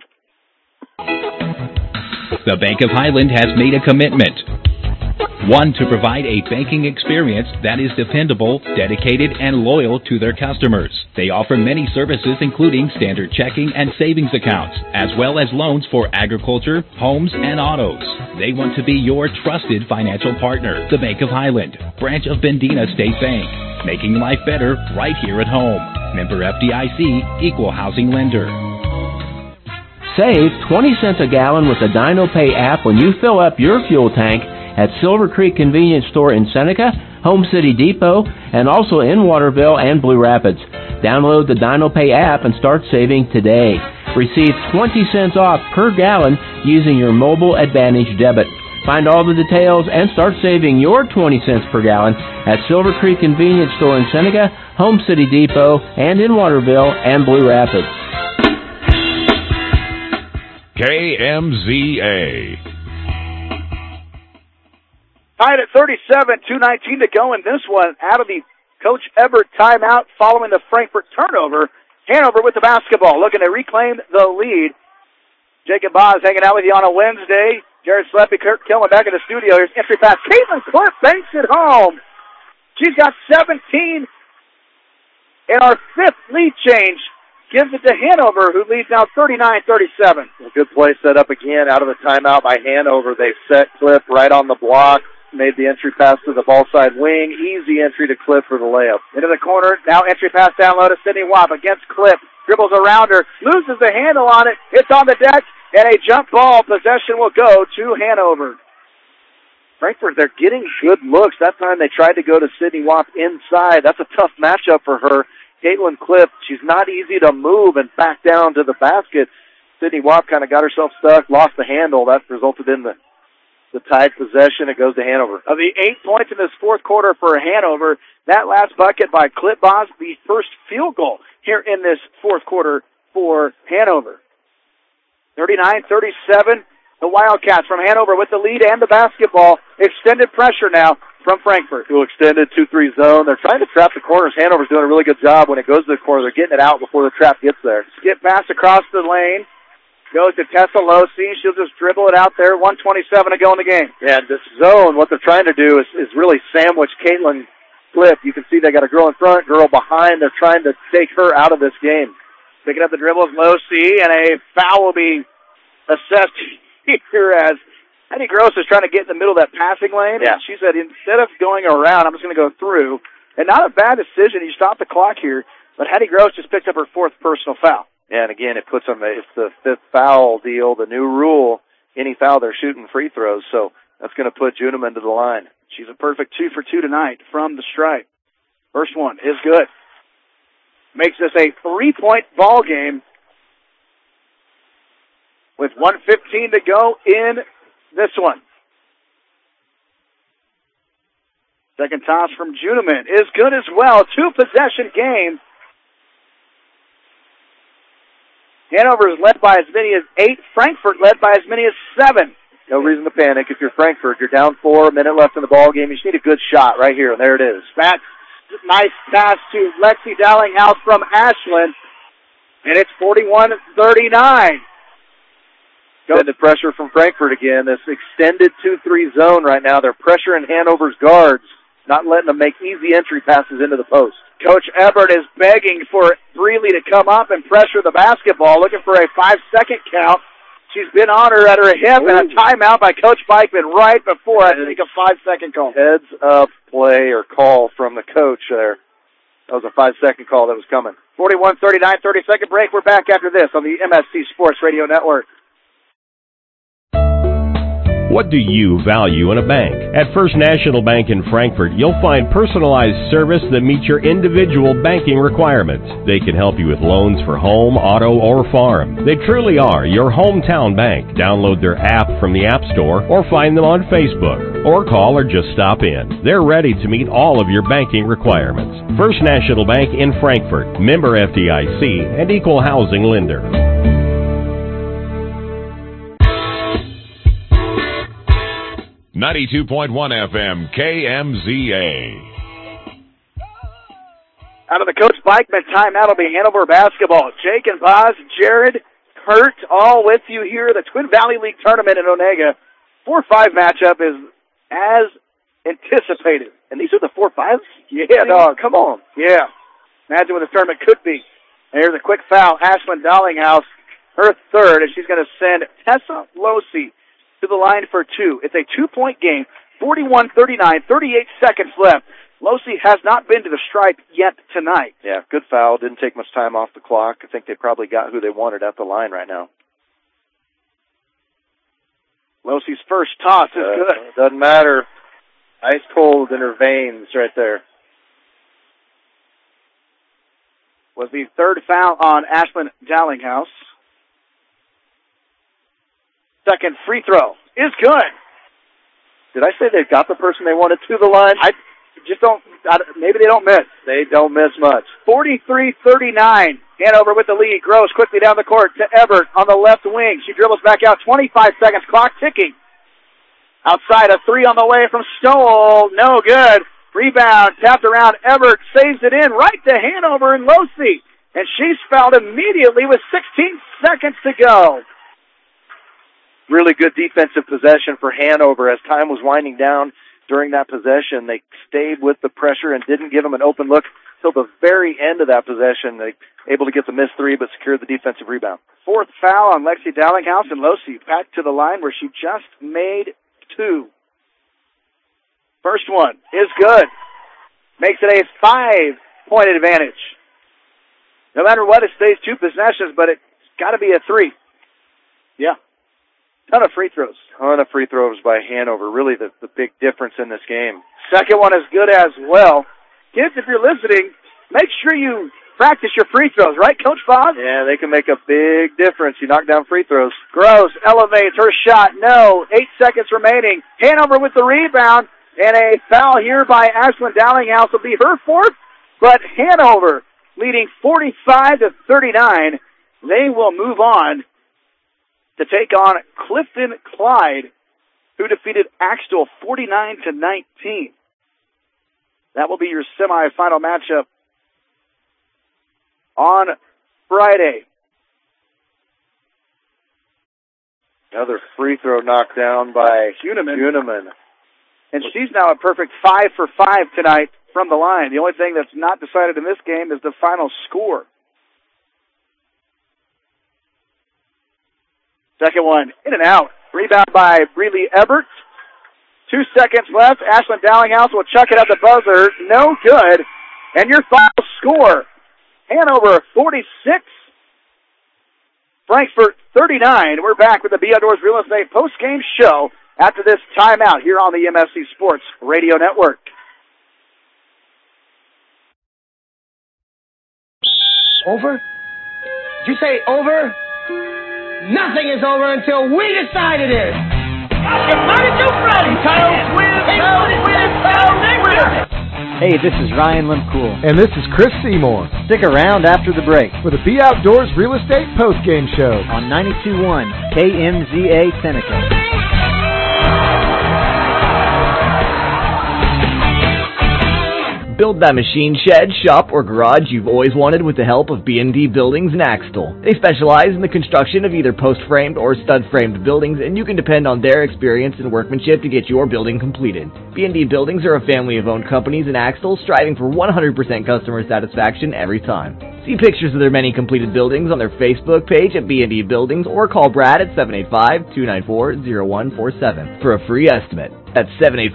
The Bank of Highland has made a commitment. One, to provide a banking experience that is dependable, dedicated, and loyal to their customers. They offer many services including standard checking and savings accounts, as well as loans for agriculture, homes, and autos. They want to be your trusted financial partner. The Bank of Highland, branch of Bendina State Bank, making life better right here at home. Member FDIC, equal housing lender. Save 20 cents a gallon with the DinoPay app when you fill up your fuel tank at Silver Creek Convenience Store in Seneca, Home City Depot, and also in Waterville and Blue Rapids. Download the DinoPay app and start saving today. Receive 20 cents off per gallon using your Mobile Advantage debit. Find all the details and start saving your 20 cents per gallon at Silver Creek Convenience Store in Seneca, Home City Depot, and in Waterville and Blue Rapids. KMZA. Tied at 37, 2:19 to go in this one. Out of the Coach Ebert timeout following the Frankfurt turnover. Hanover with the basketball, looking to reclaim the lead. Jacob Boz hanging out with you on a Wednesday. Jared Sleppy, Kurt Kilman back in the studio. Here's entry pass. Caitlin Cliff banks it home. She's got 17 in our 5th lead change. Gives it to Hanover, who leads now 39-37. A good play set up again out of the timeout by Hanover. They set Cliff right on the block, made the entry pass to the ball side wing. Easy entry to Cliff for the layup. Into the corner, now entry pass down low to Sydney Wap against Cliff. Dribbles around her, loses the handle on it. It's on the deck, and a jump ball. Possession will go to Hanover. Frankfurt, they're getting good looks. That time they tried to go to Sydney Wap inside. That's a tough matchup for her. Caitlin Cliff, she's not easy to move and back down to the basket. Sydney Wap kind of got herself stuck, lost the handle. That resulted in the tied possession. It goes to Hanover. Of the 8 points in this fourth quarter for Hanover, that last bucket by Cliff Boz, the first field goal here in this fourth quarter for Hanover. 39-37, the Wildcats from Hanover with the lead and the basketball. Extended pressure now from Frankfurt. Who extended 2-3 zone. They're trying to trap the corners. Hanover's doing a really good job when it goes to the corner. They're getting it out before the trap gets there. Skip pass across the lane. Goes to Tessa Losi. She'll just dribble it out there. 1:27 to go in the game. Yeah, this zone, what they're trying to do is really sandwich Caitlin Cliff. You can see they got a girl in front, girl behind. They're trying to take her out of this game. Picking up the dribble is Losi, and a foul will be assessed here as Hattie Gross is trying to get in the middle of that passing lane. Yeah. And she said, instead of going around, I'm just going to go through. And not a bad decision. You stop the clock here. But Hattie Gross just picked up her 4th personal foul. Yeah, and again, it puts them, it's the 5th foul deal, the new rule. Any foul, they're shooting free throws. So that's going to put Juneman to the line. She's a perfect 2 for 2 tonight from the stripe. First one is good. makes this a 3-point ball game with 1:15 to go in this one. Second toss from Juneman is good as well. 2-possession game. Hanover is led by as many as 8. Frankfort led by as many as 7. No reason to panic. If you're Frankfort, you're down 4, a minute left in the ball game. You just need a good shot right here, and there it is. That nice pass to Lexi Dallinghouse from Ashland, and it's 41-39. Then the pressure from Frankfort again. This extended 2-3 zone right now. They're pressuring Hanover's guards, not letting them make easy entry passes into the post. Coach Ebert is begging for Breeley to come up and pressure the basketball, looking for a 5-second count. She's been on her at her hip, and a timeout by Coach Bikeman right before I think a 5-second call. Heads up play or call from the coach there. That was a 5-second call that was coming. 41-39, 30-second break. We're back after this on the MSC Sports Radio Network. What do you value in a bank? At First National Bank in Frankfort, you'll find personalized service that meets your individual banking requirements. They can help you with loans for home, auto, or farm. They truly are your hometown bank. Download their app from the App Store or find them on Facebook. Or call or just stop in. They're ready to meet all of your banking requirements. First National Bank in Frankfort, member FDIC, and equal housing lender. 92.1 FM, KMZA. Out of the Coach Bikeman timeout will be Hanover basketball. Jake and Boz, Jared, Kurt, all with you here. The Twin Valley League tournament in Onega. 4-5 matchup is as anticipated. And these are the 4-5s? Yeah, dog. Come on. Yeah. Imagine what this tournament could be. And here's a quick foul. Ashland Dallinghouse, her third, and she's going to send Tessa Losey to the line for 2. It's a 2-point game, 41-39, 38 seconds left. Losey has not been to the stripe yet tonight. Yeah, good foul. Didn't take much time off the clock. I think they probably got who they wanted at the line right now. Losey's first toss is good. Doesn't matter. Ice cold in her veins right there. Was the third foul on Ashland Dallinghouse. Second free throw is good. Did I say they got the person they wanted to the line? Maybe they don't miss. They don't miss much. 43-39. Hanover with the lead. Gross quickly down the court to Ebert on the left wing. She dribbles back out. 25 seconds. Clock ticking. Outside, a 3 on the way from Stoll. No good. Rebound. Tapped around. Ebert saves it in right to Hanover and Losey. And she's fouled immediately with 16 seconds to go. Really good defensive possession for Hanover. As time was winding down during that possession, they stayed with the pressure and didn't give them an open look till the very end of that possession. They able to get the missed 3 but secured the defensive rebound. Fourth foul on Lexi Dallinghouse, and Losey back to the line where she just made 2. First one is good. Makes it a 5-point advantage. No matter what, it stays 2 possessions, but it's got to be a 3. Yeah. Ton of free throws. Ton of free throws by Hanover. Really the big difference in this game. Second one is good as well. Kids, if you're listening, make sure you practice your free throws, right, Coach Bob? Yeah, they can make a big difference. You knock down free throws. Gross elevates her shot. No. 8 seconds remaining. Hanover with the rebound. And a foul here by Ashland Dallinghouse will be her 4th. But Hanover leading 45-39. They will move on to take on Clifton Clyde, who defeated Axtell 49-19. That will be your semifinal matchup on Friday. Another free throw knocked down by Juneman. And she's now a perfect 5 for 5 tonight from the line. The only thing that's not decided in this game is the final score. Second one, in and out. Rebound by Breeley Ebert. 2 seconds left. Ashland Dallinghouse will chuck it at the buzzer. No good. And your final score, Hanover 46, Frankfort 39. We're back with the Be Outdoors Real Estate post-game show after this timeout here on the MSC Sports Radio Network. Over? Did you say over? Nothing is over until we decide it is. Hey, this is Ryan Limcool. And this is Chris Seymour. Stick around after the break for the Be Outdoors Real Estate Postgame Show on 92.1 KMZA Seneca. Build that machine shed, shop, or garage you've always wanted with the help of B&D Buildings in Axtell. They specialize in the construction of either post-framed or stud-framed buildings, and you can depend on their experience and workmanship to get your building completed. B&D Buildings are a family of owned companies in Axtell, striving for 100% customer satisfaction every time. See pictures of their many completed buildings on their Facebook page at B&D Buildings, or call Brad at 785-294-0147 for a free estimate. That's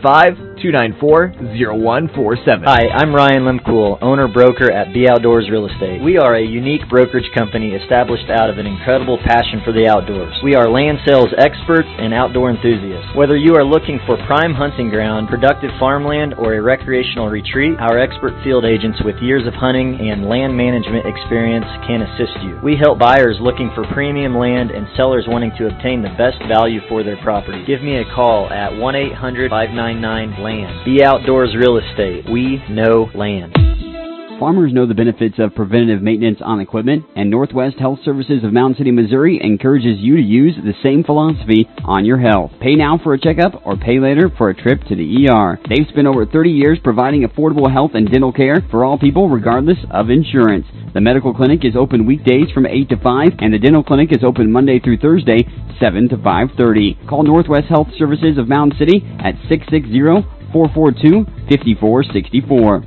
785-294-0147. Hi, I'm Ryan Limcool, owner-broker at Be Outdoors Real Estate. We are a unique brokerage company established out of an incredible passion for the outdoors. We are land sales experts and outdoor enthusiasts. Whether you are looking for prime hunting ground, productive farmland, or a recreational retreat, our expert field agents with years of hunting and land management experience can assist you. We help buyers looking for premium land and sellers wanting to obtain the best value for their property. Give me a call at 1-800-599-LAND. Be Outdoors Real Estate. We know land. Farmers know the benefits of preventative maintenance on equipment, and Northwest Health Services of Mountain City, Missouri encourages you to use the same philosophy on your health. Pay now for a checkup or pay later for a trip to the ER. They've spent over 30 years providing affordable health and dental care for all people regardless of insurance. The medical clinic is open weekdays from 8 to 5, and the dental clinic is open Monday through Thursday, 7 to 5:30. Call Northwest Health Services of Mountain City at 660-442-5464.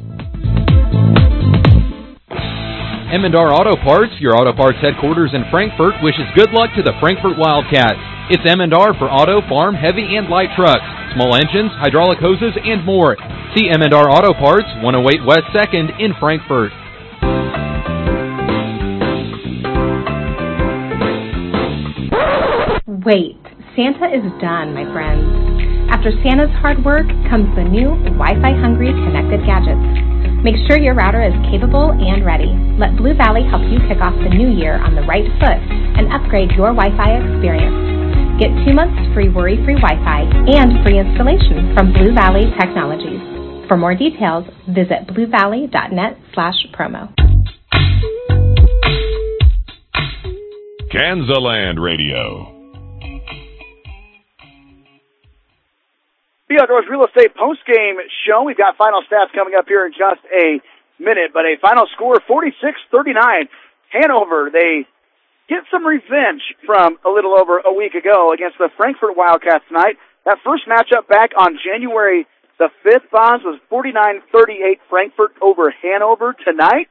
Emendar Auto Parts, your auto parts headquarters in Frankfort, wishes good luck to the Frankfort Wildcats. It's Emendar for auto, farm, heavy, and light trucks, small engines, hydraulic hoses, and more. See Emendar Auto Parts, 108 West 2nd in Frankfort. Wait, Santa is done, my friends. After Santa's hard work comes the new Wi-Fi hungry connected gadgets. Make sure your router is capable and ready. Let Blue Valley help you kick off the new year on the right foot and upgrade your Wi-Fi experience. Get 2 months free worry-free Wi-Fi and free installation from Blue Valley Technologies. For more details, visit bluevalley.net/promo. Kansaland Radio. Be Outdoors Real Estate postgame show. We've got final stats coming up here in just a minute, but a final score, 46-39. Hanover, they get some revenge from a little over a week ago against the Frankfort Wildcats tonight. That first matchup back on January the 5th, Bonds, was 49-38 Frankfort over Hanover. Tonight,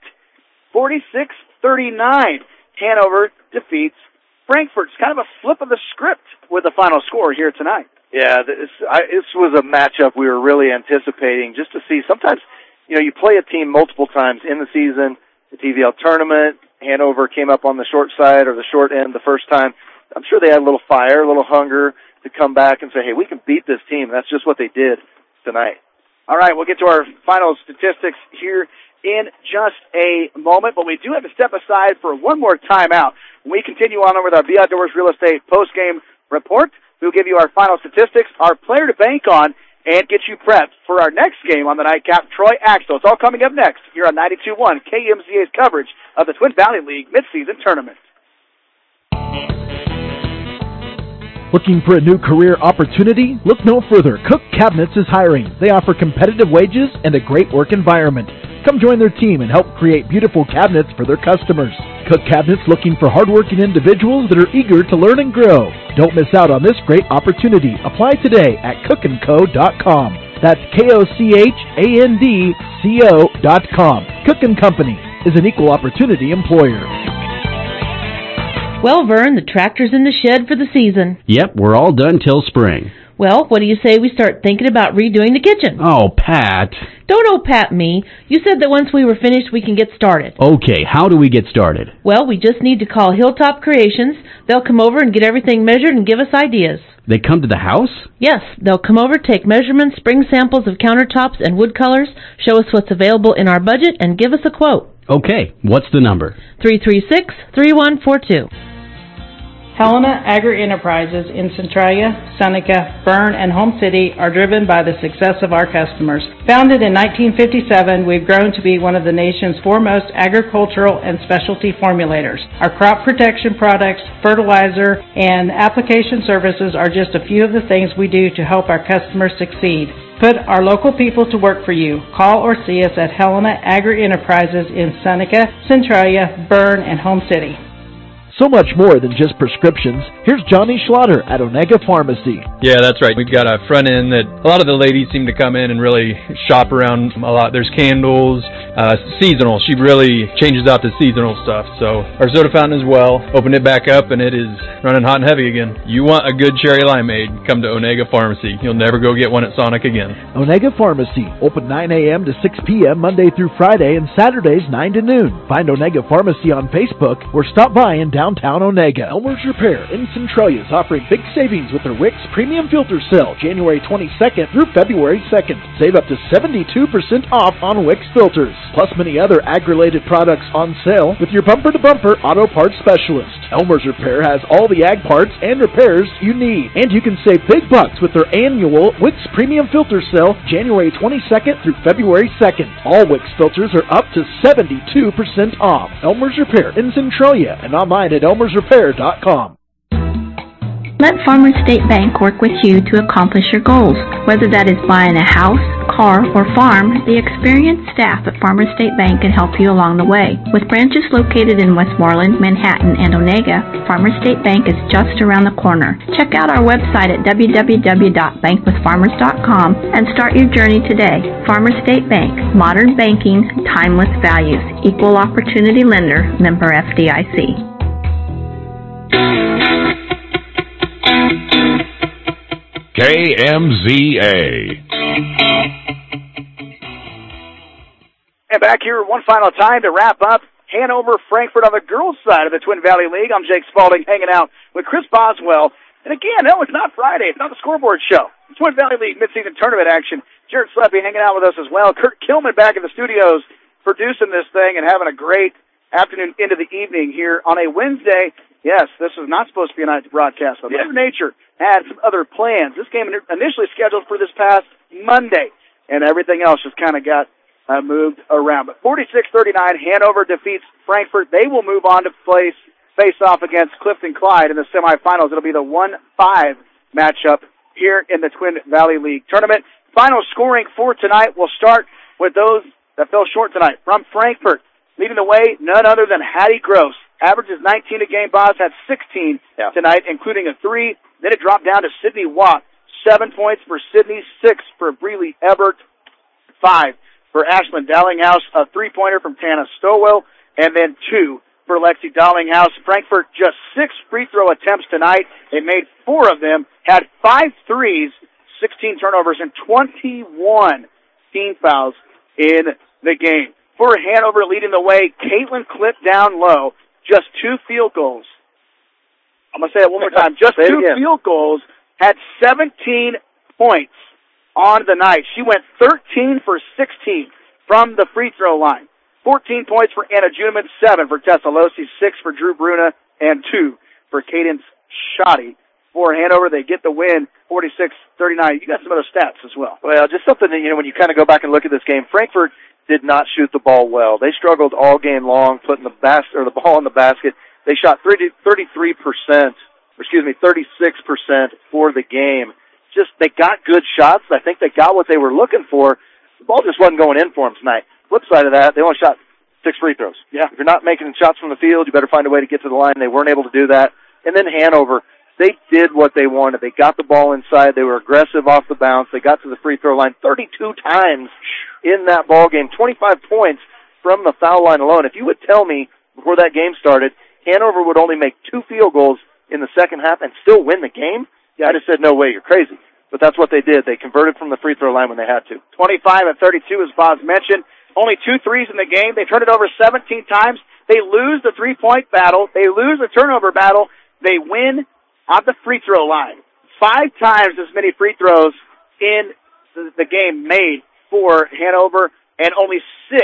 46-39. Hanover defeats Frankfort. It's kind of a flip of the script with the final score here tonight. Yeah, this was a matchup we were really anticipating just to see. Sometimes, you play a team multiple times in the season, the TVL tournament. Hanover came up on the short side or the short end the first time. I'm sure they had a little fire, a little hunger to come back and say, hey, we can beat this team. That's just what they did tonight. All right, we'll get to our final statistics here in just a moment, but we do have to step aside for one more timeout. When we continue on with our Be Outdoors Real Estate postgame report, we'll give you our final statistics, our player to bank on, and get you prepped for our next game on the nightcap, Troy Axtell. It's all coming up next here on 92.1 KMZA's coverage of the Twin Valley League midseason tournament. Looking for a new career opportunity? Look no further. Cook Cabinets is hiring. They offer competitive wages and a great work environment. Come join their team and help create beautiful cabinets for their customers. Cook Cabinets looking for hardworking individuals that are eager to learn and grow. Don't miss out on this great opportunity. Apply today at cookandco.com. That's KOCHANDCO.com. Cook & Company is an equal opportunity employer. Well, Vern, the tractor's in the shed for the season. Yep, we're all done till spring. Well, what do you say we start thinking about redoing the kitchen? Oh, Pat. Don't oh-pat me. You said that once we were finished, we can get started. Okay, how do we get started? Well, we just need to call Hilltop Creations. They'll come over and get everything measured and give us ideas. They come to the house? Yes, they'll come over, take measurements, bring samples of countertops and wood colors, show us what's available in our budget, and give us a quote. Okay, what's the number? 336-3142. Helena Agri-Enterprises in Centralia, Seneca, Berne, and Home City are driven by the success of our customers. Founded in 1957, we've grown to be one of the nation's foremost agricultural and specialty formulators. Our crop protection products, fertilizer, and application services are just a few of the things we do to help our customers succeed. Put our local people to work for you. Call or see us at Helena Agri-Enterprises in Seneca, Centralia, Berne, and Home City. So much more than just prescriptions. Here's Johnny Schlatter at Onega Pharmacy. Yeah, that's right. We've got a front end that a lot of the ladies seem to come in and really shop around a lot. There's candles, seasonal. She really changes out the seasonal stuff. So our soda fountain as well. Opened it back up and it is running hot and heavy again. You want a good cherry limeade, come to Onega Pharmacy. You'll never go get one at Sonic again. Onega Pharmacy, open 9 a.m. to 6 p.m. Monday through Friday and Saturdays 9 to noon. Find Onega Pharmacy on Facebook or stop by in downtown Onega. Elmer's Repair in Centralia is offering big savings with their Wix Premium Filter Sale January 22nd through February 2nd. Save up to 72% off on Wix filters, plus many other ag-related products on sale with your bumper-to-bumper auto parts specialist. Elmer's Repair has all the ag parts and repairs you need, and you can save big bucks with their annual Wix Premium Filter Sale January 22nd through February 2nd. All Wix filters are up to 72% off. Elmer's Repair in Centralia and online at elmersrepair.com. Let Farmers State Bank work with you to accomplish your goals. Whether that is buying a house, car, or farm, the experienced staff at Farmers State Bank can help you along the way. With branches located in Westmoreland, Manhattan, and Onega, Farmers State Bank is just around the corner. Check out our website at www.bankwithfarmers.com and start your journey today. Farmers State Bank, modern banking, timeless values, equal opportunity lender, member FDIC. KMZA. And back here one final time to wrap up Hanover Frankfort on the girls' side of the Twin Valley League. I'm Jake Spalding hanging out with Chris Boswell. And again, no, it's not Friday. It's not the scoreboard show. The Twin Valley League midseason tournament action. Jared Sleppy hanging out with us as well. Kurt Kilman back in the studios producing this thing and having a great afternoon into the evening here on a Wednesday. Yes, this was not supposed to be a night to broadcast, but Mother Nature had some other plans. This game initially scheduled for this past Monday, and everything else just kind of got moved around. But 46-39, Hanover defeats Frankfort. They will move on to face off against Clifton Clyde in the semifinals. It'll be the 1-5 matchup here in the Twin Valley League tournament. Final scoring for tonight will start with those that fell short tonight. From Frankfort, leading the way, none other than Hattie Gross. Averages 19 a game. Boz had 16 tonight, including a 3. Then it dropped down to Sydney Watt. 7 points for Sydney, 6 for Breeley Ebert, 5 for Ashlyn Dallinghouse, a 3-pointer from Tana Stowell, and then 2 for Lexi Dallinghouse. Frankfurt just 6 free throw attempts tonight. They made 4 of them, had 5 threes, 16 turnovers, and 21 team fouls in the game. For Hanover leading the way, Caitlin Clip down low. Just 2 field goals. I'm going to say it one more time. Just 2 field goals, had 17 points on the night. She went 13 for 16 from the free throw line. 14 points for Anna Juneman, 7 for Tessa Losi, 6 for Drew Bruna, and 2 for Cadence Shoddy. For Hanover, they get the win, 46-39. You got some other stats as well. Well, just something that, when you kind of go back and look at this game, Frankfurt did not shoot the ball well. They struggled all game long putting the ball in the basket. They shot 36% for the game. Just, they got good shots. I think they got what they were looking for. The ball just wasn't going in for them tonight. Flip side of that, they only shot 6 free throws. Yeah. If you're not making shots from the field, you better find a way to get to the line. They weren't able to do that. And then Hanover, they did what they wanted. They got the ball inside. They were aggressive off the bounce. They got to the free throw line 32 times in that ball game, 25 points from the foul line alone. If you would tell me before that game started, Hanover would only make 2 field goals in the second half and still win the game, I'd have said, no way, you're crazy. But that's what they did. They converted from the free throw line when they had to. 25 and 32, as Boz mentioned. Only 2 threes in the game. They turn it over 17 times. They lose the 3-point battle. They lose the turnover battle. They win on the free throw line. 5 times as many free throws in the game made for Hanover, and only 6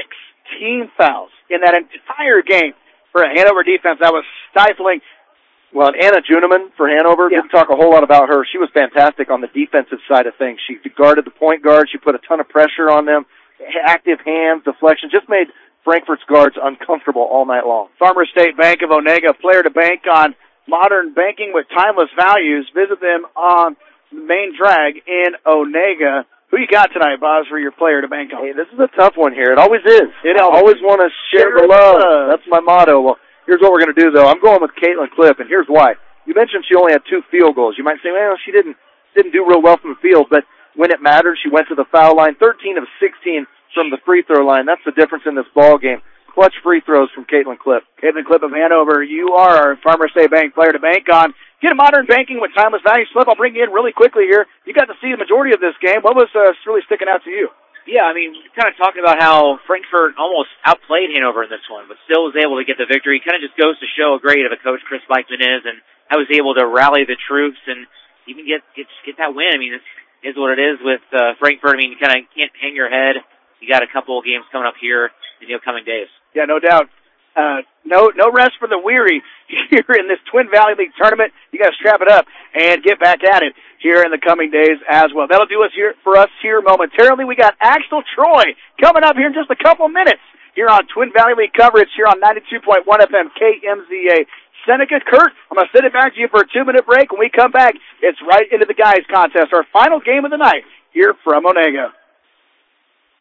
team fouls in that entire game for a Hanover defense that was stifling. Well, and Anna Juneman for Hanover, didn't talk a whole lot about her. She was fantastic on the defensive side of things. She guarded the point guard. She put a ton of pressure on them. Active hands, deflection, just made Frankfurt's guards uncomfortable all night long. Farmer State Bank of Onega, player to bank on, modern banking with timeless values. Visit them on the main drag in Onega. Who you got tonight, Boz, for your player to bank on? Hey, this is a tough one here. It always is. I always want to share the love. That's my motto. Well, here's what we're going to do, though. I'm going with Caitlin Clipp, and here's why. You mentioned she only had 2 field goals. You might say, well, she didn't do real well from the field, but when it mattered, she went to the foul line, 13 of 16 from the free throw line. That's the difference in this ball game. Clutch free throws from Caitlin Clipp. Caitlin Clipp of Hanover, you are our Farmer State Bank player to bank on. Get a modern banking with timeless value. Slip, I'll bring you in really quickly here. You got to see the majority of this game. What was really sticking out to you? Yeah, I mean, kind of talking about how Frankfurt almost outplayed Hanover in this one, but still was able to get the victory. Kind of just goes to show how great of a coach Chris Beichman is, and how he's able to rally the troops and even get that win. I mean, it is what it is with Frankfurt. I mean, you kind of can't hang your head. You got a couple of games coming up here in the upcoming days. Yeah, no doubt. No rest for the weary here in this Twin Valley League tournament. You got to strap it up and get back at it here in the coming days as well. That'll do us here for us here momentarily. We got Axtell Troy coming up here in just a couple minutes here on Twin Valley League coverage here on 92.1 FM KMZA. Seneca, Kurt, I'm going to send it back to you for a 2-minute break. When we come back, it's right into the guys contest, our final game of the night here from Onega.